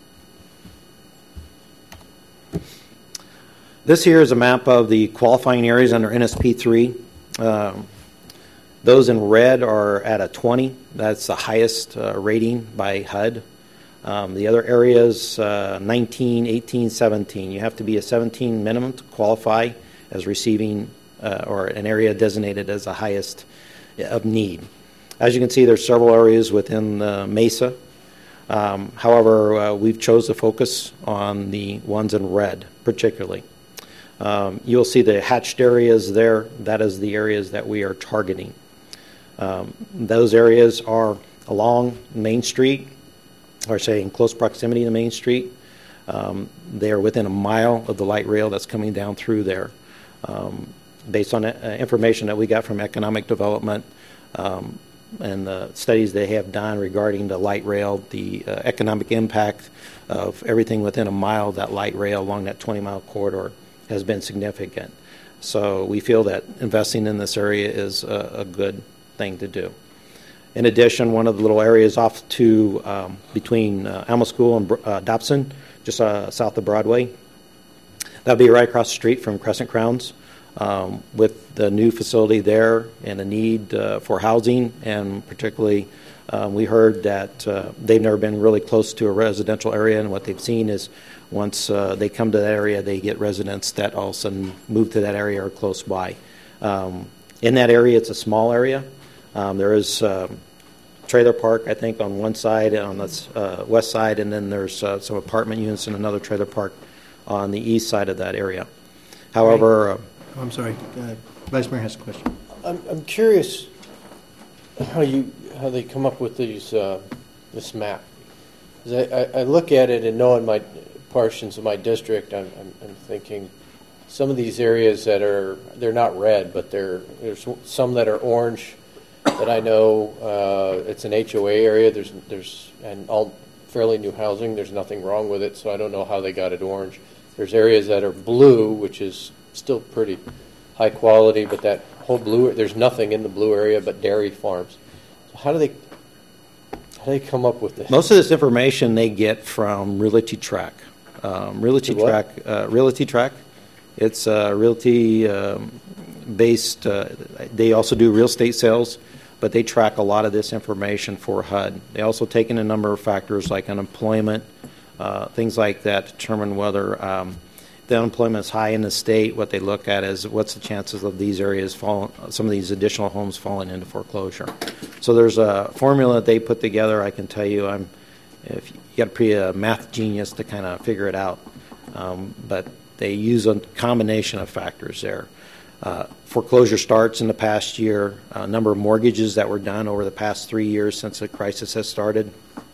this here is a map of the qualifying areas under NSP 3. Those in red are at a 20. That's the highest rating by HUD. The other areas, 19, 18, 17. You have to be a 17 minimum to qualify as receiving or an area designated as the highest of need. As you can see, there's several areas within the Mesa. However, we've chose to focus on the ones in red, particularly. You'll see the hatched areas there. That is the areas that we are targeting. Those areas are along Main Street, or say in close proximity to Main Street. They are within a mile of the light rail that's coming down through there. Based on information that we got from economic development and the studies they have done regarding the light rail, the economic impact of everything within a mile of that light rail along that 20-mile corridor has been significant. So we feel that investing in this area is a good thing to do. In addition, one of the little areas off to between Alma School and Dobson, just south of Broadway, that'll be right across the street from Crescent Crowns. With the new facility there and a need for housing, and particularly we heard that they've never been really close to a residential area, and what they've seen is once they come to that area, they get residents that all of a sudden move to that area or close by. In that area, it's a small area. There is trailer park, I think, on one side, on the west side, and then there's some apartment units and another trailer park on the east side of that area. However, I'm sorry. Vice Mayor has a question. I'm curious how they come up with this map. 'Cause I look at it and knowing my portions of my district, I'm thinking some of these areas they're not red, but there's some that are orange that I know it's an HOA area. There's and all fairly new housing. There's nothing wrong with it, so I don't know how they got it orange. There's areas that are blue, which is still pretty high quality, but that whole blue, there's nothing in the blue area but dairy farms. So how do they come up with this? Most of this information they get from Realty Track. Realty Track. It's realty based. They also do real estate sales, but they track a lot of this information for HUD. They also take in a number of factors like unemployment, things like that, to determine whether the unemployment is high in the state. What they look at is what's the chances of these areas some of these additional homes falling into foreclosure. So there's a formula that they put together. I can tell you, if you got to be a math genius to kind of figure it out, but they use a combination of factors there. Foreclosure starts in the past year, a number of mortgages that were done over the past 3 years since the crisis has started,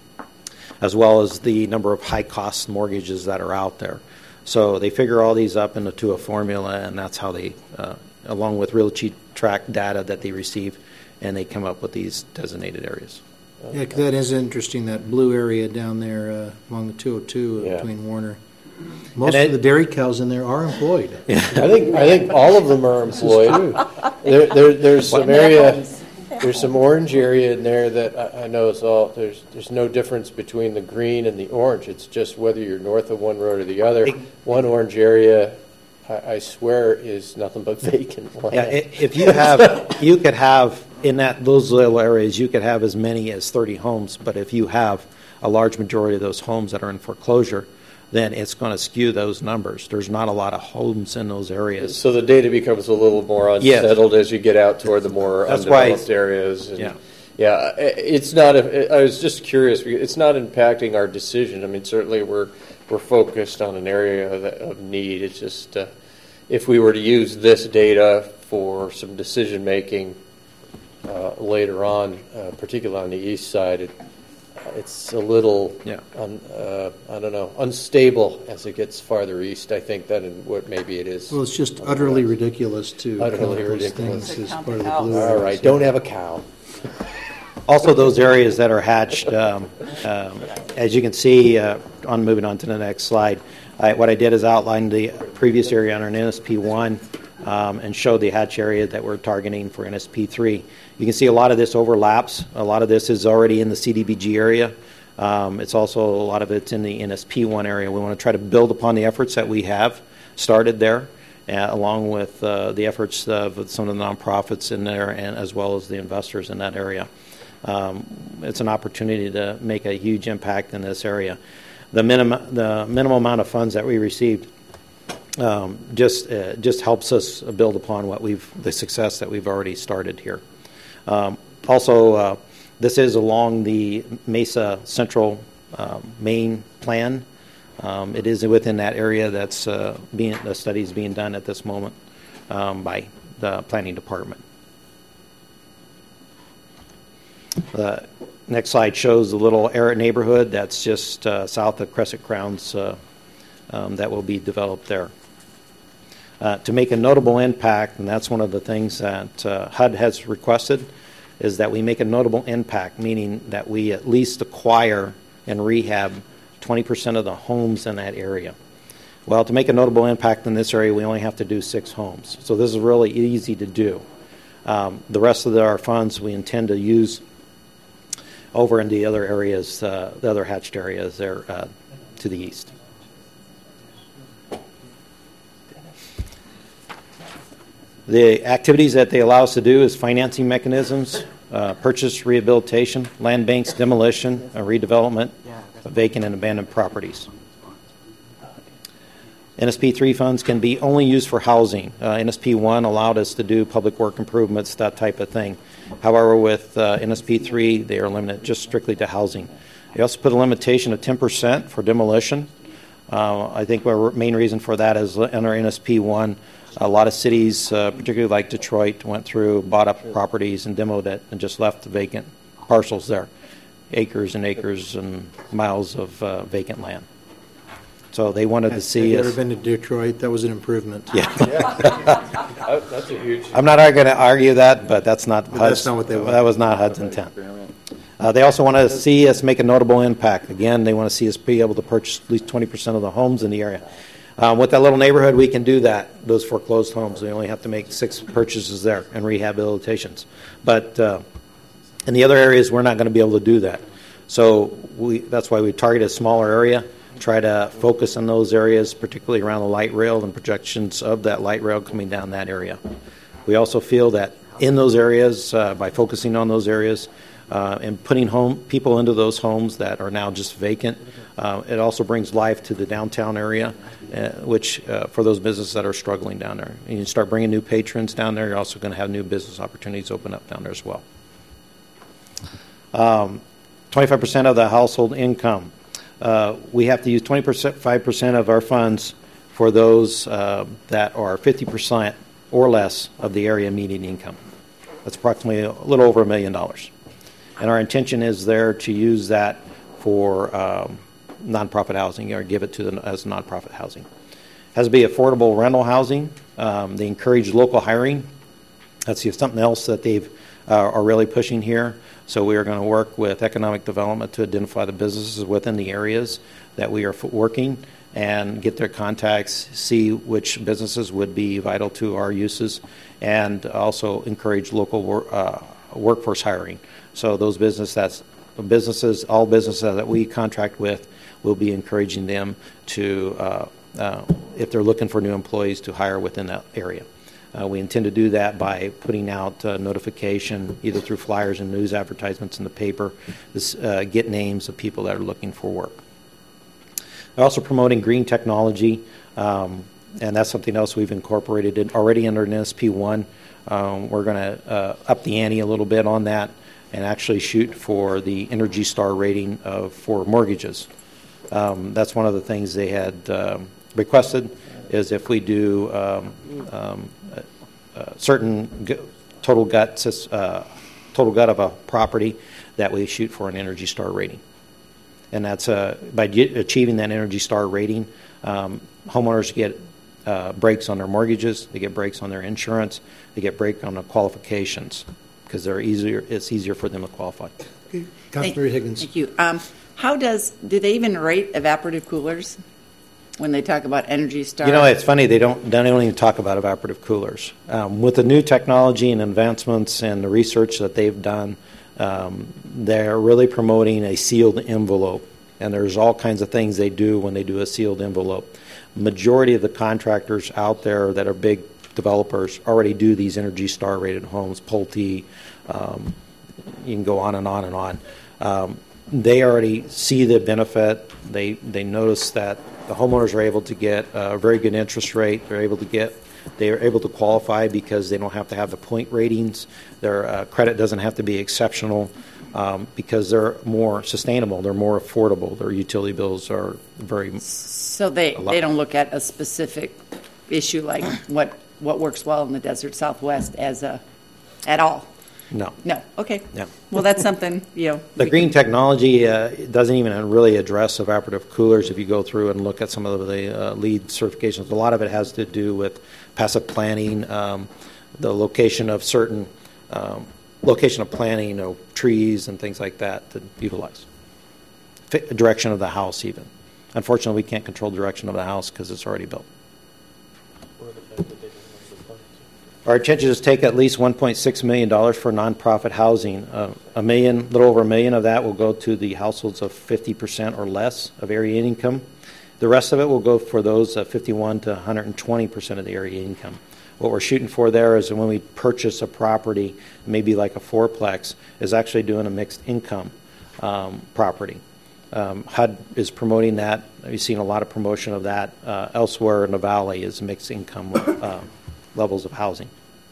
as well as the number of high-cost mortgages that are out there. So they figure all these up into a formula, and that's how they, along with Realty Track data that they receive, and they come up with these designated areas. Yeah, 'cause that is interesting, that blue area down there along the 202 between Warner. Most of the dairy cows in there are employed. Yeah. I think all of them are employed. There's some area. There's some orange area in there that I know is all. There's no difference between the green and the orange. It's just whether you're north of one road or the other. One orange area, I swear, is nothing but vacant land. Yeah, if you could have in those little areas, you could have as many as 30 homes. But if you have a large majority of those homes that are in foreclosure, then it's going to skew those numbers. There's not a lot of homes in those areas. So the data becomes a little more unsettled as you get out toward the more undeveloped areas. And it's not. I was just curious. It's not impacting our decision. I mean, certainly we're focused on an area of need. It's just if we were to use this data for some decision making later on, particularly on the east side, it's a little, I don't know, unstable as it gets farther east, I think, than what maybe it is. Well, it's just utterly ridiculous to utterly ridiculous as part of the blue All areas. right, don't have a cow. Also, those areas that are hatched, as you can see, moving on to the next slide, what I did is outline the previous area under NSP1 and showed the hatch area that we're targeting for NSP3. You can see a lot of this overlaps. A lot of this is already in the CDBG area. It's also a lot of it's in the NSP1 area. We want to try to build upon the efforts that we have started there, along with the efforts of some of the nonprofits in there, and as well as the investors in that area. It's an opportunity to make a huge impact in this area. The minimum amount of funds that we received just helps us build upon the success that we've already started here. Also, this is along the Mesa Central main plan. It is within that area that's the study is being done at this moment by the planning department. The next slide shows the little neighborhood that's just south of Crescent Crowns that will be developed there. To make a notable impact, and that's one of the things that HUD has requested, is that we make a notable impact, meaning that we at least acquire and rehab 20% of the homes in that area. Well, to make a notable impact in this area, we only have to do 6 homes. So this is really easy to do. The rest of our funds we intend to use over in the other areas, the other hatched areas there to the east. The activities that they allow us to do is financing mechanisms, purchase, rehabilitation, land banks, demolition, redevelopment of vacant and abandoned properties. NSP 3 funds can be only used for housing. NSP 1 allowed us to do public work improvements, that type of thing. However, with NSP 3, they are limited just strictly to housing. They also put a limitation of 10% for demolition. I think our main reason for that is under NSP 1, a lot of cities, particularly like Detroit, went through, bought up properties and demoed it and just left the vacant parcels there. Acres and acres and miles of vacant land. So they wanted to see Have us. you ever been to Detroit? That was an improvement. Yeah. That's a huge. I'm not going to argue that, but that's not. That's not what they want. That was not HUD's intent. They also want to see us make a notable impact. Again, they want to see us be able to purchase at least 20% of the homes in the area. With that little neighborhood, we can do that. Those foreclosed homes, we only have to make 6 purchases there and rehabilitations. But in the other areas, we're not going to be able to do that. So that's why we target a smaller area. Try to focus on those areas, particularly around the light rail and projections of that light rail coming down that area. We also feel that in those areas, by focusing on those areas and putting people into those homes that are now just vacant, it also brings life to the downtown area, which for those businesses that are struggling down there. And you start bringing new patrons down there, you're also going to have new business opportunities open up down there as well. 25% of the household income. We have to use 5% of our funds for those that are 50% or less of the area median income. That's approximately a little over $1 million. And our intention is there to use that for nonprofit housing or give it to them as nonprofit housing. Has to be affordable rental housing. They encourage local hiring. That's something else that they've are really pushing here. So we are going to work with economic development to identify the businesses within the areas that we are working and get their contacts, see which businesses would be vital to our uses, and also encourage local workforce hiring. So those businesses, all businesses that we contract with, we'll be encouraging them to, if they're looking for new employees, to hire within that area. We intend to do that by putting out notification either through flyers and news advertisements in the paper, get names of people that are looking for work. They're also promoting green technology, and that's something else we've incorporated already under NSP 1. We're going to up the ante a little bit on that and actually shoot for the Energy Star rating for mortgages. That's one of the things they had requested, is if we do certain total gut of a property, that we shoot for an Energy Star rating. And that's by achieving that Energy Star rating, homeowners get breaks on their mortgages, they get breaks on their insurance, they get break on the qualifications because it's easier for them to qualify. Okay. Councilor Higgins. Thank you. Do they even rate evaporative coolers when they talk about Energy Star? You know, it's funny, they don't even talk about evaporative coolers. With the new technology and advancements and the research that they've done, they're really promoting a sealed envelope. And there's all kinds of things they do when they do a sealed envelope. Majority of the contractors out there that are big developers already do these Energy Star rated homes, Pulte, you can go on and on and on. They already see the benefit. They notice that the homeowners are able to get a very good interest rate. They are able to qualify because they don't have to have the point ratings. Their credit doesn't have to be exceptional because they're more sustainable. They're more affordable. Their utility bills are very. So they don't look at a specific issue like what works well in the desert Southwest at all. No. Okay. No. Well, that's something, The green technology doesn't even really address evaporative coolers if you go through and look at some of the LEED certifications. A lot of it has to do with passive planning, the location of certain planting, trees and things like that to utilize. Direction of the house even. Unfortunately, we can't control the direction of the house because it's already built. Our intention is to take at least $1.6 million for nonprofit housing. A little over $1 million of that will go to the households of 50% or less of area income. The rest of it will go for those 51 to 120% of the area income. What we're shooting for there is when we purchase a property, maybe like a fourplex, is actually doing a mixed income property. HUD is promoting that. We've seen a lot of promotion of that elsewhere in the valley is mixed income levels of housing.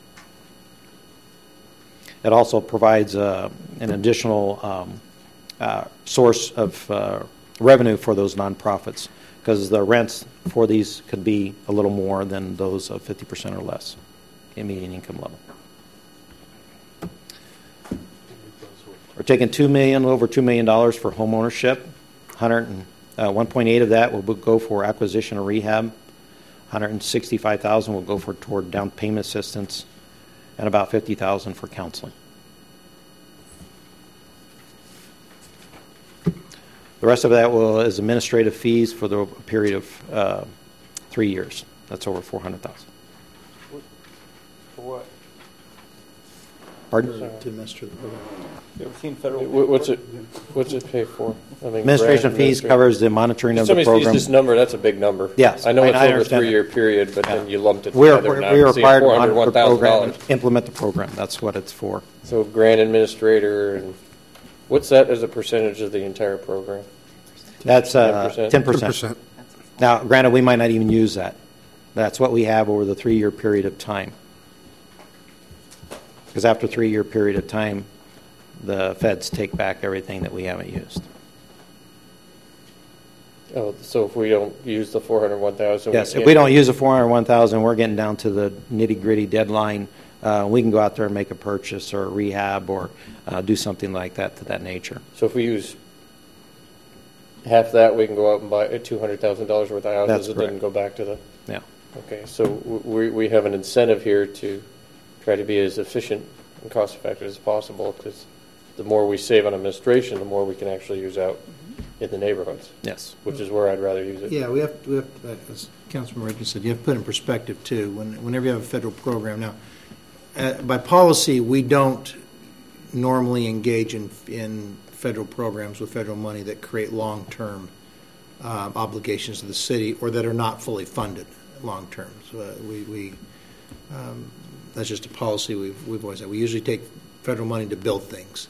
It also provides an additional source of revenue for those nonprofits because the rents for these could be a little more than those of 50% or less in median income level. We're taking over $2 million for home ownership. 1.8 of that will go for acquisition or rehab. 165,000 will go toward down payment assistance, and about 50,000 for counseling. The rest of that is administrative fees for the period of 3 years. That's over 400,000. For what? Pardon? To administer the program. We've seen federal. What's it pay for? I mean, administration fees covers the monitoring of the program. Somebody sees this number, that's a big number. Yes, I know it's over a understand 3-year period, but then you lumped it we're together. We're required to monitor the program and implement the program. That's what it's for. So grant administrator, and what's that as a percentage of the entire program? That's 10%. Now, granted, we might not even use that. That's what we have over the 3-year period of time. Because after a 3-year period of time, the feds take back everything that we haven't used. Oh, so if we don't use the 401,000? Yes, if we don't use the 401,000, we're getting down to the nitty-gritty deadline. We can go out there and make a purchase or a rehab or do something like that to that nature. So if we use half that, we can go out and buy $200,000 worth of houses. That's and correct. then go back to the... Yeah. Okay, so we have an incentive here to try to be as efficient and cost-effective as possible, because the more we save on administration, the more we can actually use out in the neighborhoods. Yes. Which is where I'd rather use it. Yeah, we have as Councilman Reagan said, you have to put in perspective, too, whenever you have a federal program. Now, by policy, we don't normally engage in federal programs with federal money that create long-term obligations to the city or that are not fully funded long-term. So that's just a policy we've always had. We usually take federal money to build things.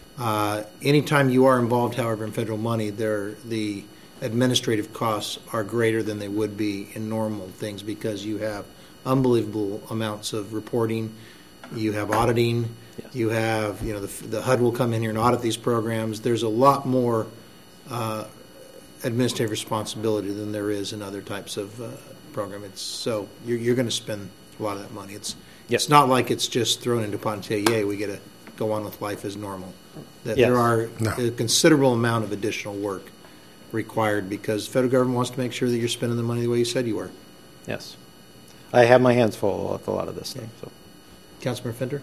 Anytime you are involved, however, in federal money, the administrative costs are greater than they would be in normal things because you have unbelievable amounts of reporting, you have auditing, yes. You have, the HUD will come in here and audit these programs. There's a lot more administrative responsibility than there is in other types of program. So you're going to spend a lot of that money. It's not like it's just thrown into a pot and say, yay, we get to go on with life as normal. That yes. There are a considerable amount of additional work required because the federal government wants to make sure that you're spending the money the way you said you were. Yes. I have my hands full with a lot of this stuff. So. Councilman Fender?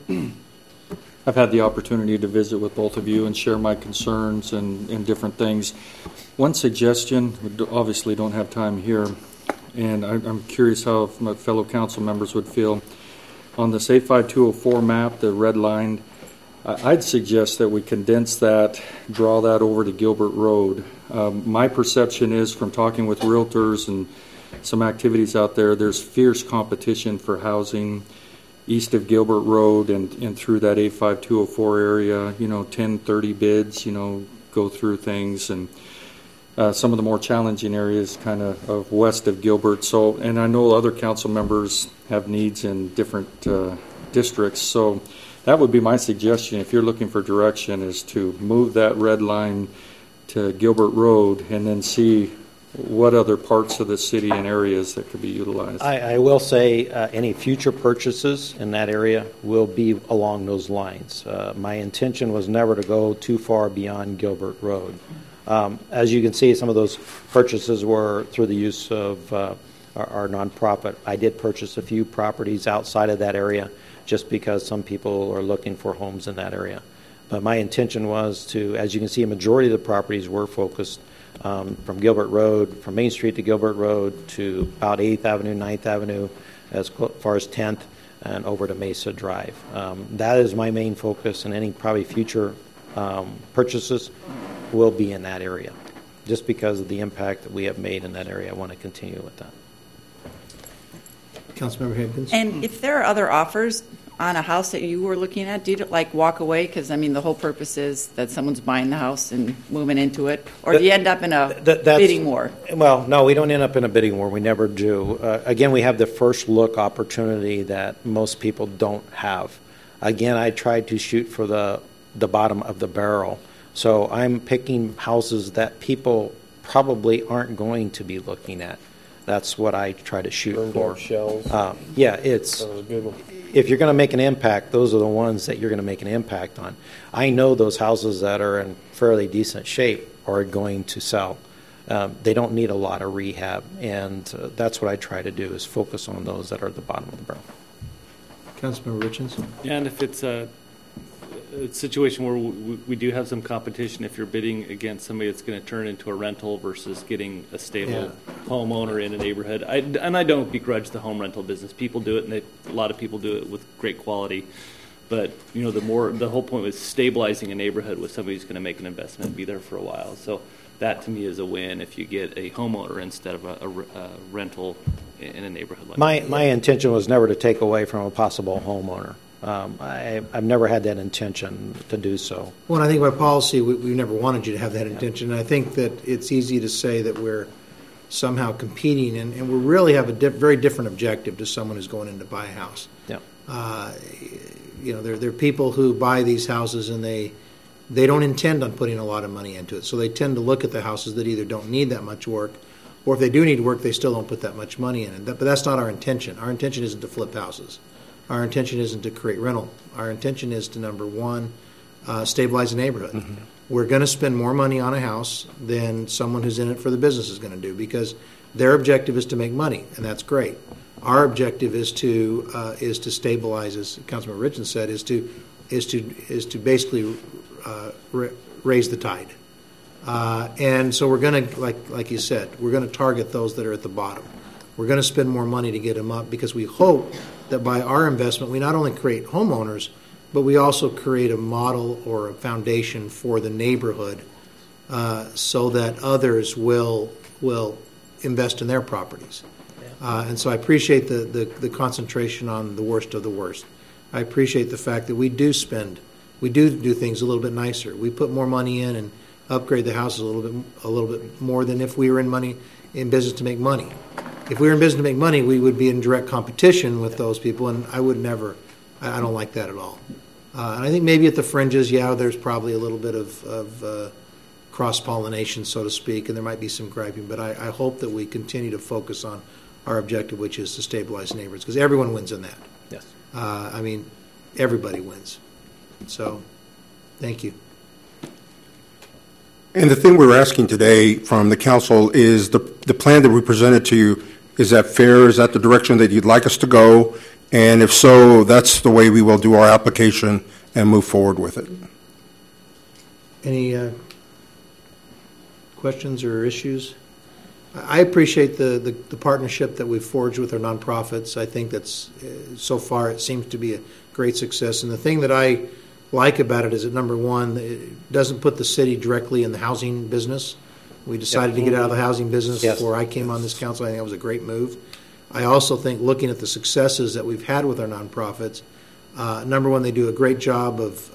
I've had the opportunity to visit with both of you and share my concerns and different things. One suggestion, we obviously don't have time here, and I'm curious how my fellow council members would feel. On this A5204 map, the red line, I'd suggest that we condense that, draw that over to Gilbert Road. My perception is from talking with realtors and some activities out there, there's fierce competition for housing east of Gilbert Road and through that A5204 area, 10, 30 bids, go through things, and some of the more challenging areas kind of west of Gilbert. So, and I know other council members have needs in different districts, so that would be my suggestion if you're looking for direction, is to move that red line to Gilbert Road and then see what other parts of the city and areas that could be utilized. I will say any future purchases in that area will be along those lines. My intention was never to go too far beyond Gilbert Road. As you can see, some of those purchases were through the use of our nonprofit. I did purchase a few properties outside of that area just because some people are looking for homes in that area. But my intention was to, as you can see, a majority of the properties were focused from Gilbert Road, from Main Street to Gilbert Road to about 8th Avenue, 9th Avenue, as far as 10th, and over to Mesa Drive. That is my main focus, and any probably future purchases will be in that area. Just because of the impact that we have made in that area, I want to continue with that. Councilmember Higgins? And if there are other offers on a house that you were looking at, do you like walk away? Because I mean, the whole purpose is that someone's buying the house and moving into it, or do you end up in a bidding war? Well, no, we don't end up in a bidding war. We never do. Again, we have the first look opportunity that most people don't have. Again, I tried to shoot for the bottom of the barrel. So I'm picking houses that people probably aren't going to be looking at. That's what I try to shoot for. Shells. Yeah, it's. That was a good one. If you're going to make an impact, those are the ones that you're going to make an impact on. I know those houses that are in fairly decent shape are going to sell. They don't need a lot of rehab, and that's what I try to do is focus on those that are at the bottom of the barrel. Councilmember Richens? Yeah, and if it's a situation where we do have some competition, if you're bidding against somebody that's going to turn into a rental versus getting a stable homeowner in a neighborhood, and I don't begrudge the home rental business. People do it, and a lot of people do it with great quality. But the whole point was stabilizing a neighborhood with somebody who's going to make an investment and be there for a while. So that to me is a win if you get a homeowner instead of a rental in a neighborhood like that. My intention was never to take away from a possible homeowner. I've never had that intention to do so. Well, I think by policy, we never wanted you to have that intention. And I think that it's easy to say that we're somehow competing, and we really have a very different objective to someone who's going in to buy a house. Yeah. There are people who buy these houses and they don't intend on putting a lot of money into it. So they tend to look at the houses that either don't need that much work, or if they do need work, they still don't put that much money in it. But that's not our intention. Our intention isn't to flip houses. Our intention isn't to create rental. Our intention is to, number one, stabilize a neighborhood. Mm-hmm. We're going to spend more money on a house than someone who's in it for the business is going to do, because their objective is to make money, and that's great. Our objective is to stabilize, as Councilman Richens said, is to basically raise the tide. And so we're going to, like you said, we're going to target those that are at the bottom. We're going to spend more money to get them up, because we hope that by our investment, we not only create homeowners, but we also create a model or a foundation for the neighborhood, so that others will invest in their properties. And so I appreciate the concentration on the worst of the worst. I appreciate the fact that we do things a little bit nicer. We put more money in and upgrade the houses a little bit more than if we were in business to make money. If we were in business to make money, we would be in direct competition with those people, and I don't like that at all. And I think maybe at the fringes, there's probably a little bit of cross-pollination, so to speak, and there might be some griping, but I hope that we continue to focus on our objective, which is to stabilize neighborhoods, because everyone wins in that. Yes. Everybody wins. So, thank you. And the thing we're asking today from the council is the plan that we presented to you, is that fair? Is that the direction that you'd like us to go? And if so, that's the way we will do our application and move forward with it. Any questions or issues? I appreciate the partnership that we've forged with our nonprofits. I think that's, so far, it seems to be a great success. And the thing that I like about it is that, number one, it doesn't put the city directly in the housing business. We decided to get out of the housing business before I came on this council. I think that was a great move. I also think, looking at the successes that we've had with our nonprofits, number one, they do a great job of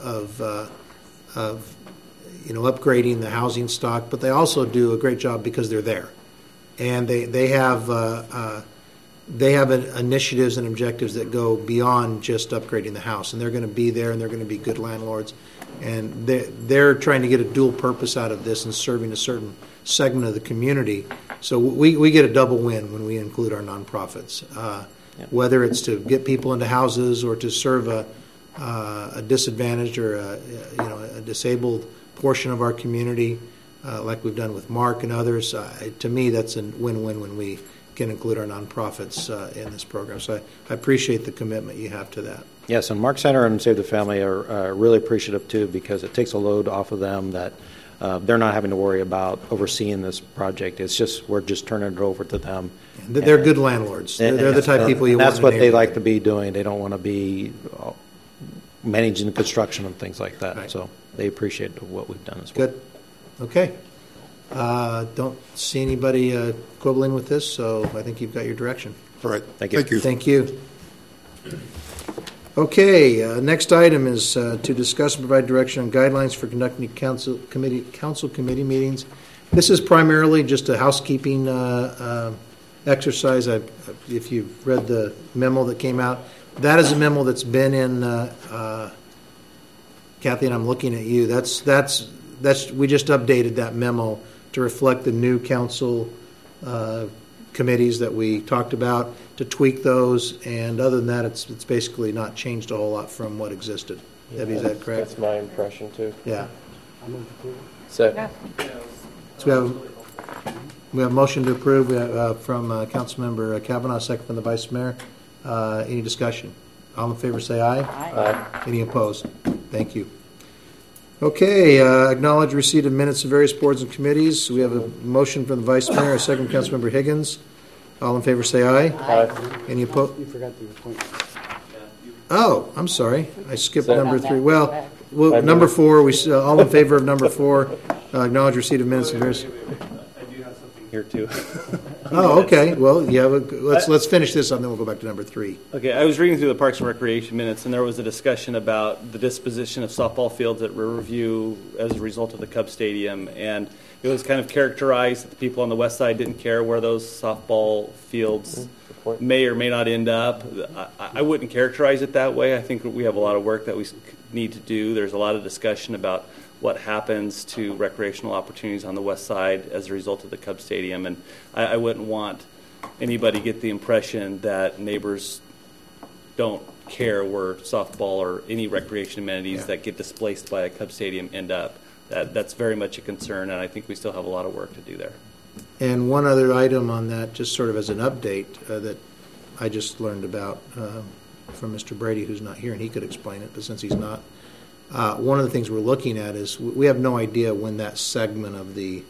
upgrading the housing stock, but they also do a great job because they're there, and they have initiatives and objectives that go beyond just upgrading the house, and they're going to be there, and they're going to be good landlords, and they're trying to get a dual purpose out of this and serving a certain segment of the community. So we get a double win when we include our nonprofits, whether it's to get people into houses or to serve a disadvantaged or a disabled portion of our community, like we've done with Mark and others. To me, that's a win-win when we can include our nonprofits in this program. So I appreciate the commitment you have to that. Yes, and Mark Center and Save the Family are really appreciative too, because it takes a load off of them that they're not having to worry about overseeing this project. It's just, we're just turning it over to them. They're good landlords. They're the type of people you want. That's what they like to be doing. They don't want to be managing the construction and things like that. Right. So they appreciate what we've done as well. Good. Okay. Don't see anybody quibbling with this, so I think you've got your direction. All right. Thank you. Thank you. Okay, next item is to discuss and provide direction on guidelines for conducting council committee meetings. This is primarily just a housekeeping exercise. If you've read the memo that came out, that is a memo that's been in. Kathy, and I'm looking at you. That's we just updated that memo to reflect the new council committees that we talked about, to tweak those, and other than that, it's basically not changed a whole lot from what existed. Yeah, Debbie, is that correct? That's my impression too. Yeah. So, So we have a motion to approve from Councilmember Kavanaugh, second from the Vice Mayor. Any discussion? All in favor say aye. Aye. Any opposed? Thank you. Okay, acknowledge receipt of minutes of various boards and committees. We have a motion from the Vice Mayor, a second from Councilmember Higgins. All in favor say aye. Aye. Any opposed? You forgot the appointment. Oh, I'm sorry. I skipped number 3. Well, number 4, all in favor of number 4, acknowledge receipt of minutes of various. I do have something here too. Oh, okay. Well, yeah, let's finish this up, and then we'll go back to number 3. Okay, I was reading through the Parks and Recreation minutes, and there was a discussion about the disposition of softball fields at Riverview as a result of the Cub Stadium, and it was kind of characterized that the people on the west side didn't care where those softball fields may or may not end up. I wouldn't characterize it that way. I think we have a lot of work that we need to do. There's a lot of discussion about what happens to recreational opportunities on the west side as a result of the Cub Stadium, and I wouldn't want anybody get the impression that neighbors don't care where softball or any recreation amenities that get displaced by a Cub Stadium end up. That's very much a concern, and I think we still have a lot of work to do there. And one other item on that, just sort of as an update, that I just learned about from Mr. Brady, who's not here, and he could explain it, but since he's not, one of the things we're looking at is we have no idea when that segment of the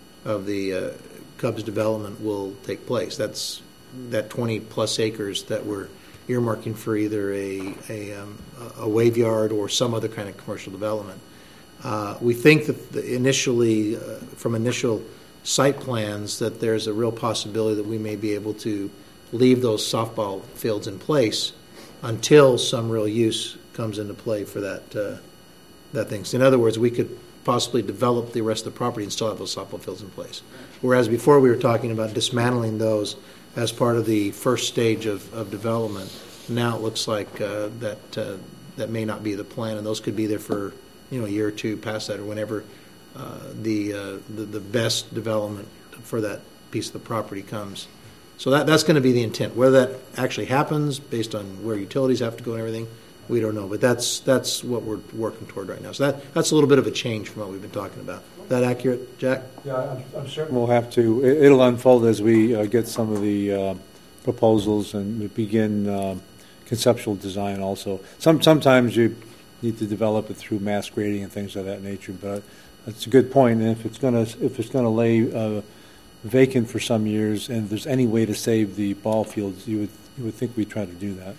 Cubs development will take place. That's that 20-plus acres that we're earmarking for either a wave yard or some other kind of commercial development. We think that initially, from initial site plans, that there's a real possibility that we may be able to leave those softball fields in place until some real use comes into play for that thing. So in other words, we could possibly develop the rest of the property and still have those softball fields in place. Whereas before we were talking about dismantling those as part of the first stage of development. Now it looks like that may not be the plan, and those could be there for a year or two past that, or whenever the best development for that piece of the property comes. So that's going to be the intent. Whether that actually happens based on where utilities have to go and everything, we don't know. But that's what we're working toward right now. So that's a little bit of a change from what we've been talking about. Is that accurate, Jack? Yeah, I'm certain we'll have to. It'll unfold as we get some of the proposals and we begin conceptual design also. Sometimes you need to develop it through mass grading and things of that nature, but that's a good point. And if it's going to lay vacant for some years, and if there's any way to save the ball fields, you would think we'd try to do that.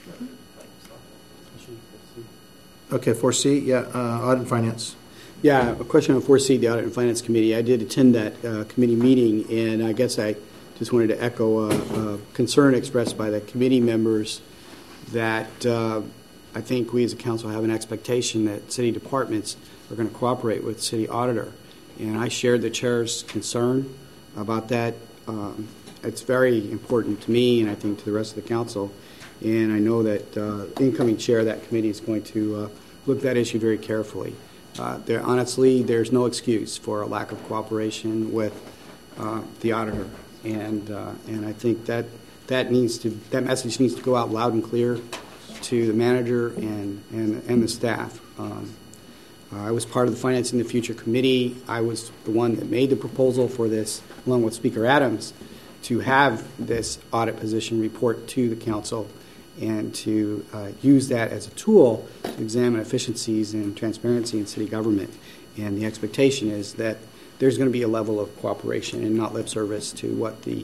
Okay, 4C, yeah, Audit and Finance. Yeah, a question on 4C, the Audit and Finance Committee. I did attend that committee meeting, and I guess I just wanted to echo a concern expressed by the committee members that I think we as a council have an expectation that city departments are going to cooperate with the city auditor. And I shared the chair's concern about that. It's very important to me and I think to the rest of the council. And I know that the incoming chair of that committee is going to look at that issue very carefully. Honestly, there's no excuse for a lack of cooperation with the auditor. And I think that message needs to go out loud and clear to the manager and the staff. I was part of the Finance in the Future Committee. I was the one that made the proposal for this, along with Speaker Adams, to have this audit position report to the council and to use that as a tool to examine efficiencies and transparency in city government. And the expectation is that there's going to be a level of cooperation and not lip service to what the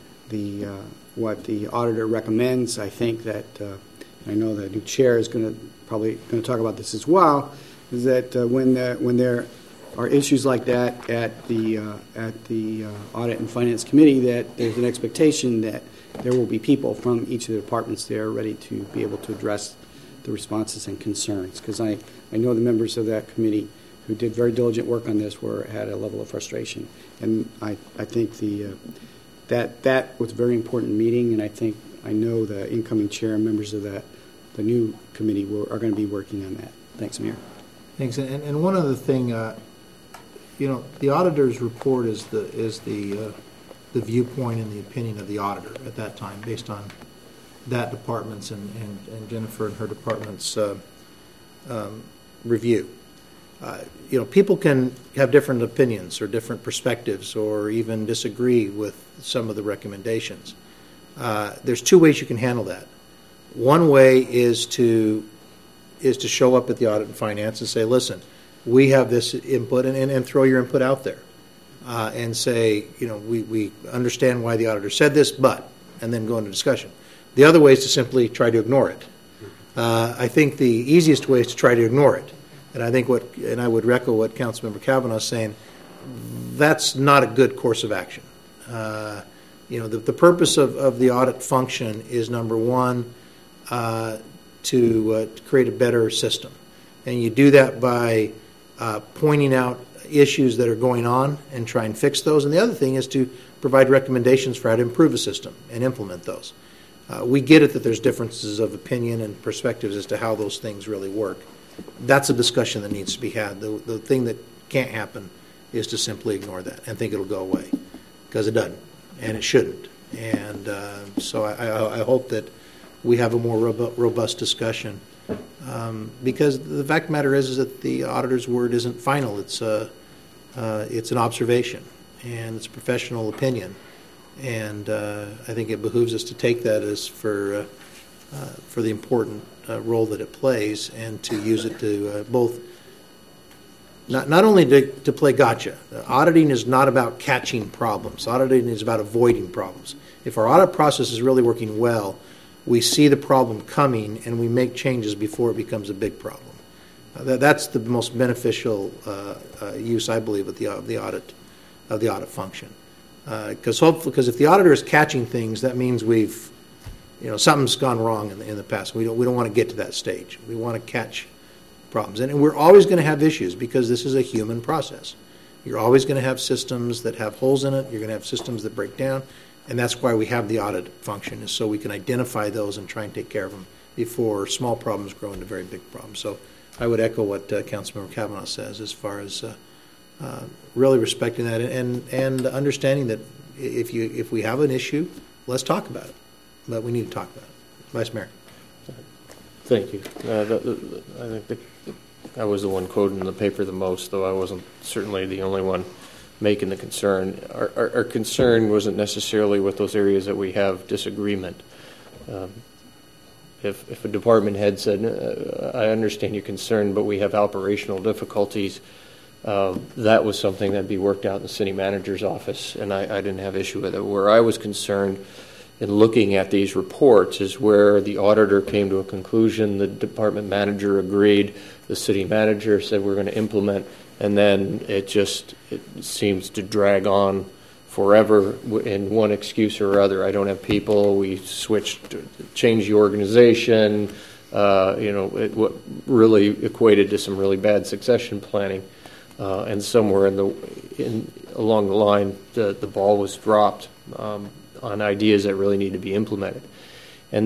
auditor recommends. I think that I know the new chair is probably going to talk about this as well. Is that when there are issues like that at the Audit and Finance Committee, that there's an expectation that there will be people from each of the departments there ready to be able to address the responses and concerns. Because I know the members of that committee who did very diligent work on this had a level of frustration. And I think that was a very important meeting, and I know the incoming chair and members of the new committee are going to be working on that. Thanks, Mayor. Thanks. And one other thing, the auditor's report is the viewpoint and the opinion of the auditor at that time, based on that department's and Jennifer and her department's review. People can have different opinions or different perspectives or even disagree with some of the recommendations. There's two ways you can handle that. One way is to show up at the Audit and Finance and say, listen, we have this input, and throw your input out there and say, we understand why the auditor said this, and then go into discussion. The other way is to simply try to ignore it. I think the easiest way is to try to ignore it. And I think I would echo what Councilmember Kavanaugh is saying, that's not a good course of action. The purpose of the audit function is, number one, to create a better system. And you do that by pointing out issues that are going on and try and fix those. And the other thing is to provide recommendations for how to improve a system and implement those. We get it that there's differences of opinion and perspectives as to how those things really work. That's a discussion that needs to be had. The thing that can't happen is to simply ignore that and think it'll go away, because it doesn't, and it shouldn't. And so I hope that we have a more robust discussion, because the fact of the matter is that the auditor's word isn't final. It's an observation, and it's a professional opinion. And I think it behooves us to take that as for the important role that it plays, and to use it to both not only to play gotcha. Auditing is not about catching problems. Auditing is about avoiding problems. If our audit process is really working well, we see the problem coming and we make changes before it becomes a big problem. That's the most beneficial use, I believe, of the audit function. Because if the auditor is catching things, that means something's gone wrong in the past. We don't want to get to that stage. We want to catch problems, and we're always going to have issues because this is a human process. You're always going to have systems that have holes in it. You're going to have systems that break down, and that's why we have the audit function, is so we can identify those and try and take care of them before small problems grow into very big problems. So I would echo what Councilmember Kavanaugh says as far as really respecting that and understanding that if we have an issue, let's talk about it. But we need to talk about it. Vice Mayor. Thank you. I think I was the one quoted in the paper the most, though I wasn't certainly the only one making the concern. Our concern wasn't necessarily with those areas that we have disagreement. If a department head said, I understand your concern, but we have operational difficulties, that was something that'd be worked out in the city manager's office, and I didn't have issue with it. Where I was concerned in looking at these reports is where the auditor came to a conclusion, the department manager agreed, the city manager said we're going to implement, and then it seems to drag on forever in one excuse or other. I don't have people, we changed the organization, what really equated to some really bad succession planning. And somewhere along the line, the ball was dropped on ideas that really need to be implemented. And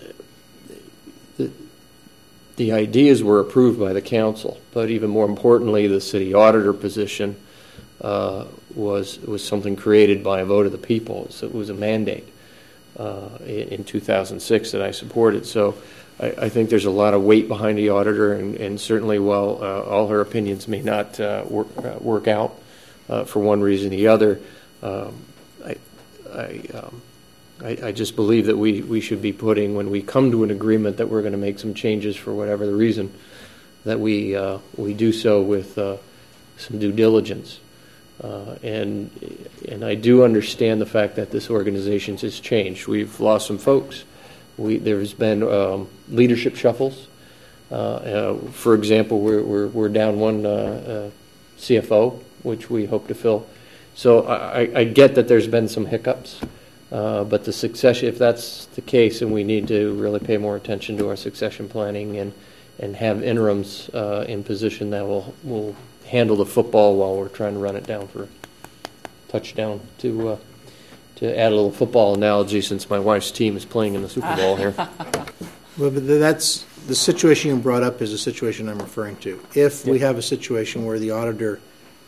the ideas were approved by the council, but even more importantly, the city auditor position was something created by a vote of the people. So it was a mandate in 2006 that I supported. So I think there's a lot of weight behind the auditor, and certainly while all her opinions may not work out for one reason or the other, I just believe that we should be putting, when we come to an agreement that we're going to make some changes for whatever the reason, that we do so with some due diligence. And I do understand the fact that this organization has changed. We've lost some folks. There's been leadership shuffles. For example, we're down one CFO, which we hope to fill. So I get that there's been some hiccups, but the succession, if that's the case, and we need to really pay more attention to our succession planning and have interims in position that will handle the football while we're trying to run it down for a touchdown. To add a little football analogy, since my wife's team is playing in the Super Bowl here. Well, but that's the situation you brought up is a situation I'm referring to. If we have a situation where the auditor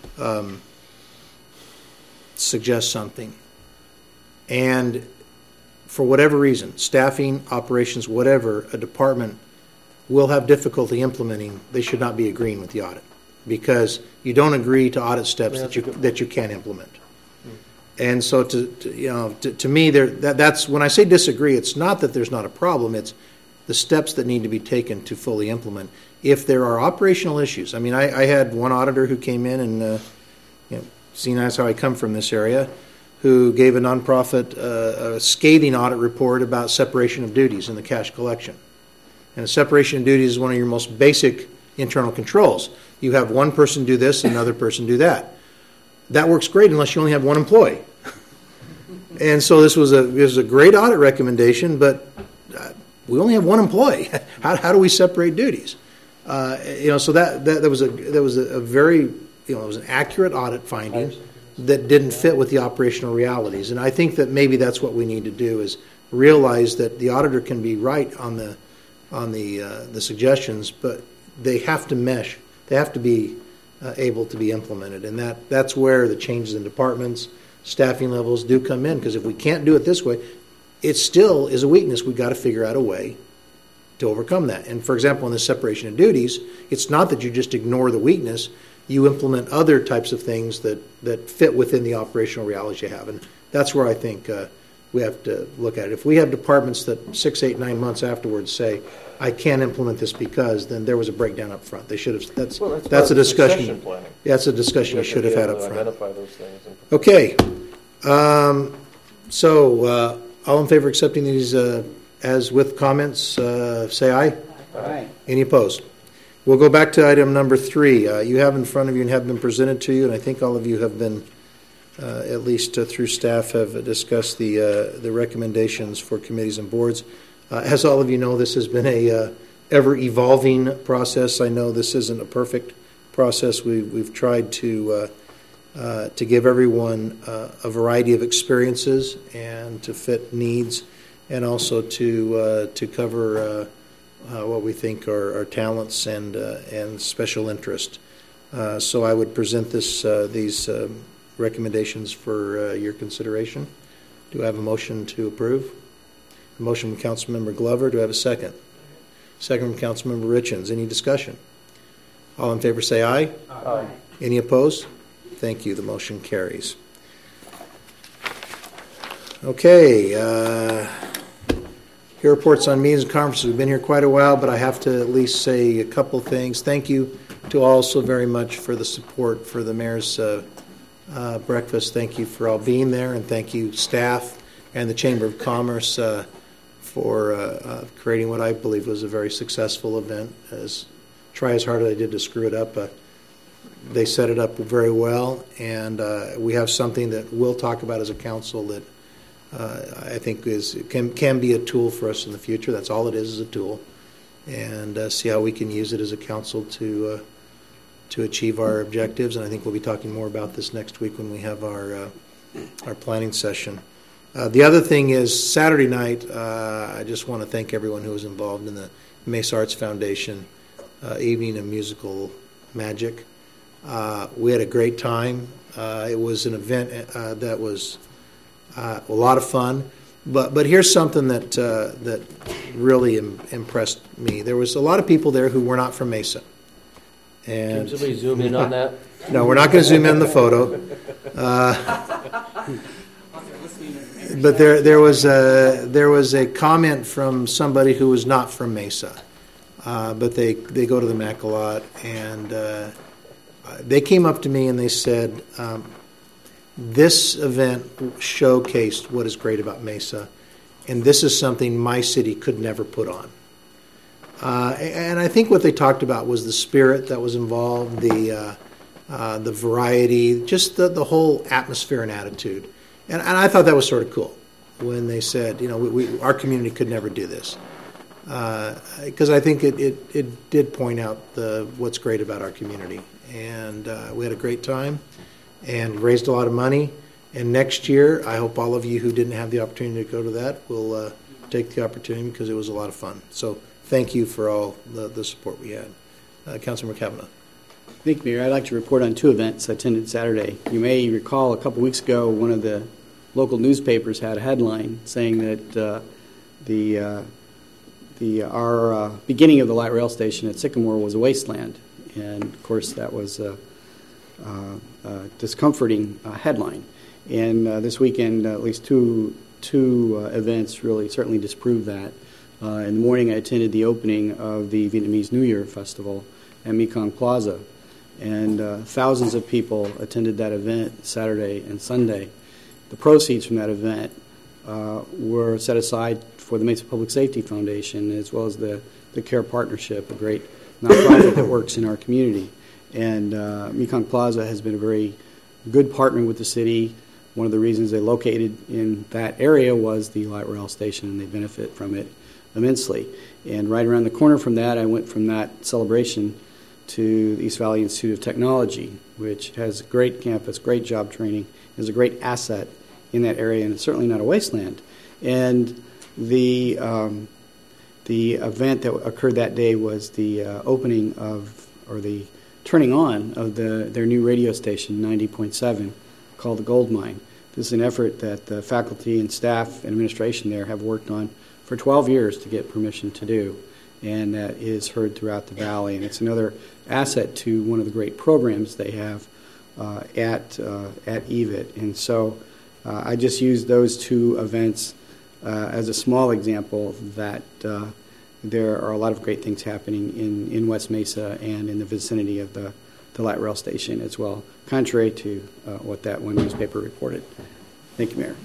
suggests something, and for whatever reason, staffing, operations, whatever, a department will have difficulty implementing, they should not be agreeing with the audit, because you don't agree to audit steps that you can't implement. And so, to me, that's when I say disagree. It's not that there's not a problem. It's the steps that need to be taken to fully implement. If there are operational issues, I mean, I had one auditor who came in and, seeing as how I come from this area, who gave a nonprofit a scathing audit report about separation of duties in the cash collection. And separation of duties is one of your most basic internal controls. You have one person do this, another person do that. That works great unless you only have one employee. And so this was a great audit recommendation, but we only have one employee. How do we separate duties? So that was a very, it was an accurate audit finding that didn't fit with the operational realities. And I think that maybe that's what we need to do, is realize that the auditor can be right on the suggestions, but they have to mesh. They have to be able to be implemented, and that's where the changes in departments, staffing levels do come in. Because if we can't do it this way, it still is a weakness. We've got to figure out a way to overcome that. And for example, in the separation of duties, it's not that you just ignore the weakness. You implement other types of things that fit within the operational realities you have, and that's where I think we have to look at it. If we have departments that 6, 8, 9 months afterwards say, I can't implement this because, then there was a breakdown up front. They should have. That's a discussion. That's a discussion you should have had up front. Identify those things. Okay. So all in favor of accepting these as with comments, say aye. Aye. Any opposed? We'll go back to item number 3. You have in front of you and have been presented to you, and I think all of you have been, at least through staff, have discussed the recommendations for committees and boards. As all of you know, this has been a ever-evolving process. I know this isn't a perfect process. We've tried to give everyone a variety of experiences and to fit needs, and also to cover what we think are talents and special interest. So I would present these recommendations for your consideration. Do I have a motion to approve? A motion from Councilmember Glover. Do I have a second? Second from Councilmember Richens. Any discussion? All in favor say aye. Aye. Any opposed? Thank you. The motion carries. Okay. Here reports on meetings and conferences. We've been here quite a while, but I have to at least say a couple things. Thank you to all so very much for the support for the mayor's breakfast. Thank you for all being there, and thank you staff and the Chamber of Commerce for creating what I believe was a very successful event. Try as hard as I did to screw it up, they set it up very well, and we have something that we'll talk about as a council that I think can be a tool for us in the future. That's all it is a tool, and see how we can use it as a council to achieve our objectives. And I think we'll be talking more about this next week when we have our planning session. The other thing is Saturday night, I just want to thank everyone who was involved in the Mesa Arts Foundation Evening of Musical Magic. We had a great time. It was an event that was a lot of fun. But here's something that really impressed me. There was a lot of people there who were not from Mesa. And can somebody zoom in on that? No, we're not going to zoom in the photo. But there was a comment from somebody who was not from Mesa, but they go to the MAC a lot, and they came up to me and they said, this event showcased what is great about Mesa, and this is something my city could never put on. And I think what they talked about was the spirit that was involved, the variety, just the whole atmosphere and attitude. And I thought that was sort of cool when they said, our community could never do this. Because I think it did point out what's great about our community. And we had a great time and raised a lot of money. And next year, I hope all of you who didn't have the opportunity to go to that will take the opportunity, because it was a lot of fun. So thank you for all the support we had. Councilmember Kavanaugh. Thank you, Mayor. I'd like to report on 2 events I attended Saturday. You may recall a couple weeks ago, one of the local newspapers had a headline saying that our beginning of the light rail station at Sycamore was a wasteland. And, of course, that was a discomforting headline. And this weekend, at least two events really certainly disproved that. In the morning, I attended the opening of the Vietnamese New Year Festival at Mekong Plaza. And thousands of people attended that event Saturday and Sunday. The proceeds from that event were set aside for the Mesa Public Safety Foundation, as well as the CARE Partnership, a great nonprofit that works in our community. And Mekong Plaza has been a very good partner with the city. One of the reasons they located in that area was the light rail station, and they benefit from it immensely. And right around the corner from that, I went from that celebration to the East Valley Institute of Technology, which has a great campus, great job training, is a great asset in that area, and it's certainly not a wasteland. And the event that occurred that day was the opening of, or the turning on of their new radio station, 90.7, called the Gold Mine. This is an effort that the faculty and staff and administration there have worked on for 12 years to get permission to do, and that is heard throughout the valley. And it's another asset to one of the great programs they have at EVIT. And so I just used those 2 events as a small example that there are a lot of great things happening in West Mesa and in the vicinity of the light rail station as well, contrary to what that one newspaper reported. Thank you, Mayor.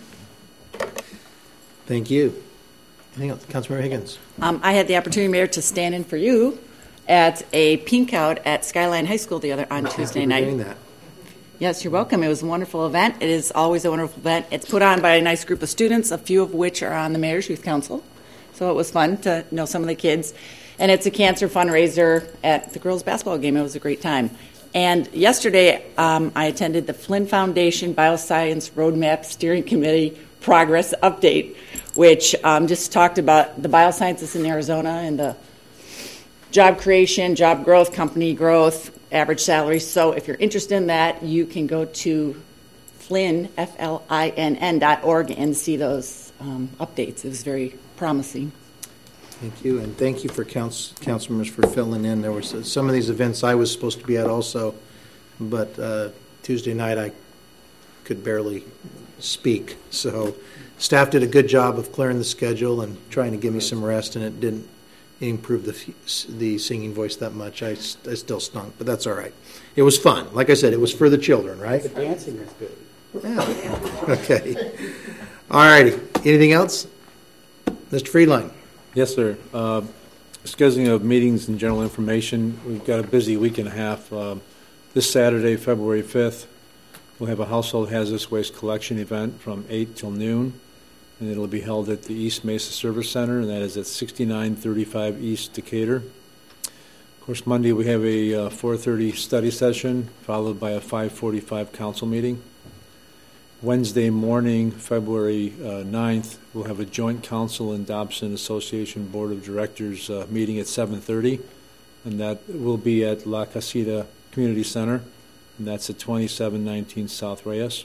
Thank you. Anything else? Councilmember Higgins. I had the opportunity, Mayor, to stand in for you at a pink out at Skyline High School on Tuesday night. Doing that. Yes, you're welcome. It was a wonderful event. It is always a wonderful event. It's put on by a nice group of students, a few of which are on the Mayor's Youth Council. So it was fun to know some of the kids. And it's a cancer fundraiser at the girls' basketball game. It was a great time. And yesterday, I attended the Flynn Foundation Bioscience Roadmap Steering Committee Progress Update, which just talked about the biosciences in Arizona and the job creation, job growth, company growth, average salary. So if you're interested in that, you can go to Flynn, FLINN.org, and see those updates. It was very promising. Thank you, and thank you for council members for filling in. There were some of these events I was supposed to be at also, but Tuesday night I could barely speak. So staff did a good job of clearing the schedule and trying to give me some rest, and it didn't improve the singing voice that much. I still stunk, but that's all right. It was fun. Like I said, it was for the children, right? The dancing is good. Yeah. Okay. All righty. Anything else? Mr. Friedline. Yes, sir. Scheduling of meetings and general information. We've got a busy week and a half. This Saturday, February 5th, we'll have a household hazardous waste collection event from 8 till noon, and it'll be held at the East Mesa Service Center, and that is at 6935 East Decatur. Of course, Monday we have a 4:30 study session, followed by a 5:45 council meeting. Wednesday morning, February 9th, we'll have a joint council and Dobson Association Board of Directors meeting at 7:30, and that will be at La Casita Community Center, and that's at 2719 South Reyes.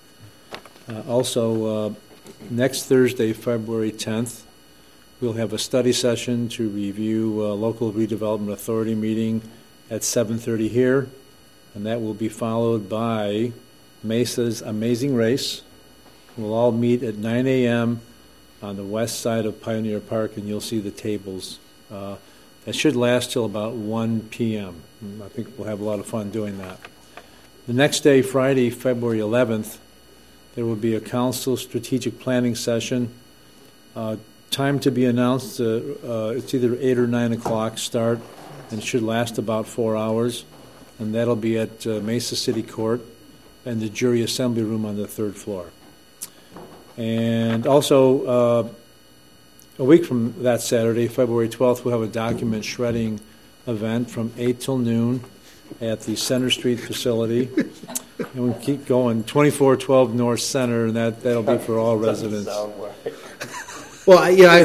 Also, next Thursday, February 10th, we'll have a study session to review Local Redevelopment Authority meeting at 7:30 here, and that will be followed by Mesa's Amazing Race. We'll all meet at 9 a.m. on the west side of Pioneer Park, and you'll see the tables. It should last till about 1 p.m. I think we'll have a lot of fun doing that. The next day, Friday, February 11th, there will be a council strategic planning session. Time to be announced. It's either 8 or 9 o'clock start, and it should last about 4 hours. And that'll be at Mesa City Court and the jury assembly room on the 3rd floor. And also, a week from that Saturday, February 12th, we'll have a document shredding event from 8 till noon at the Center Street facility. And we'll keep going, 2412 North Center, and that'll be for all residents. Well, yeah,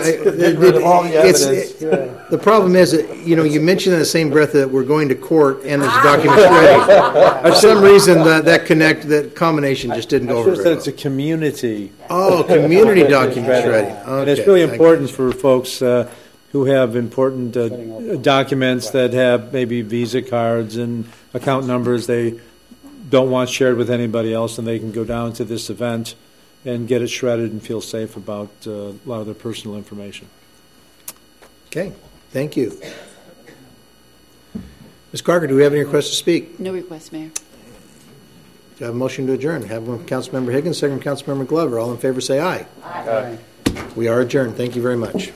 the problem is that, you mentioned in the same breath that we're going to court and there's documents ready. For some reason, that combination just didn't go over very well. It's a community. Oh, community documents ready. Okay, and it's really important for folks who have important documents that have maybe Visa cards and account numbers they don't want shared with anybody else, and they can go down to this event and get it shredded and feel safe about a lot of their personal information. Okay, thank you. Ms. Carter, do we have any requests to speak? No request, Mayor. Do I have a motion to adjourn? Have one from Councilmember Higgins, second from Councilmember Glover. All in favor say aye. Aye. We are adjourned. Thank you very much.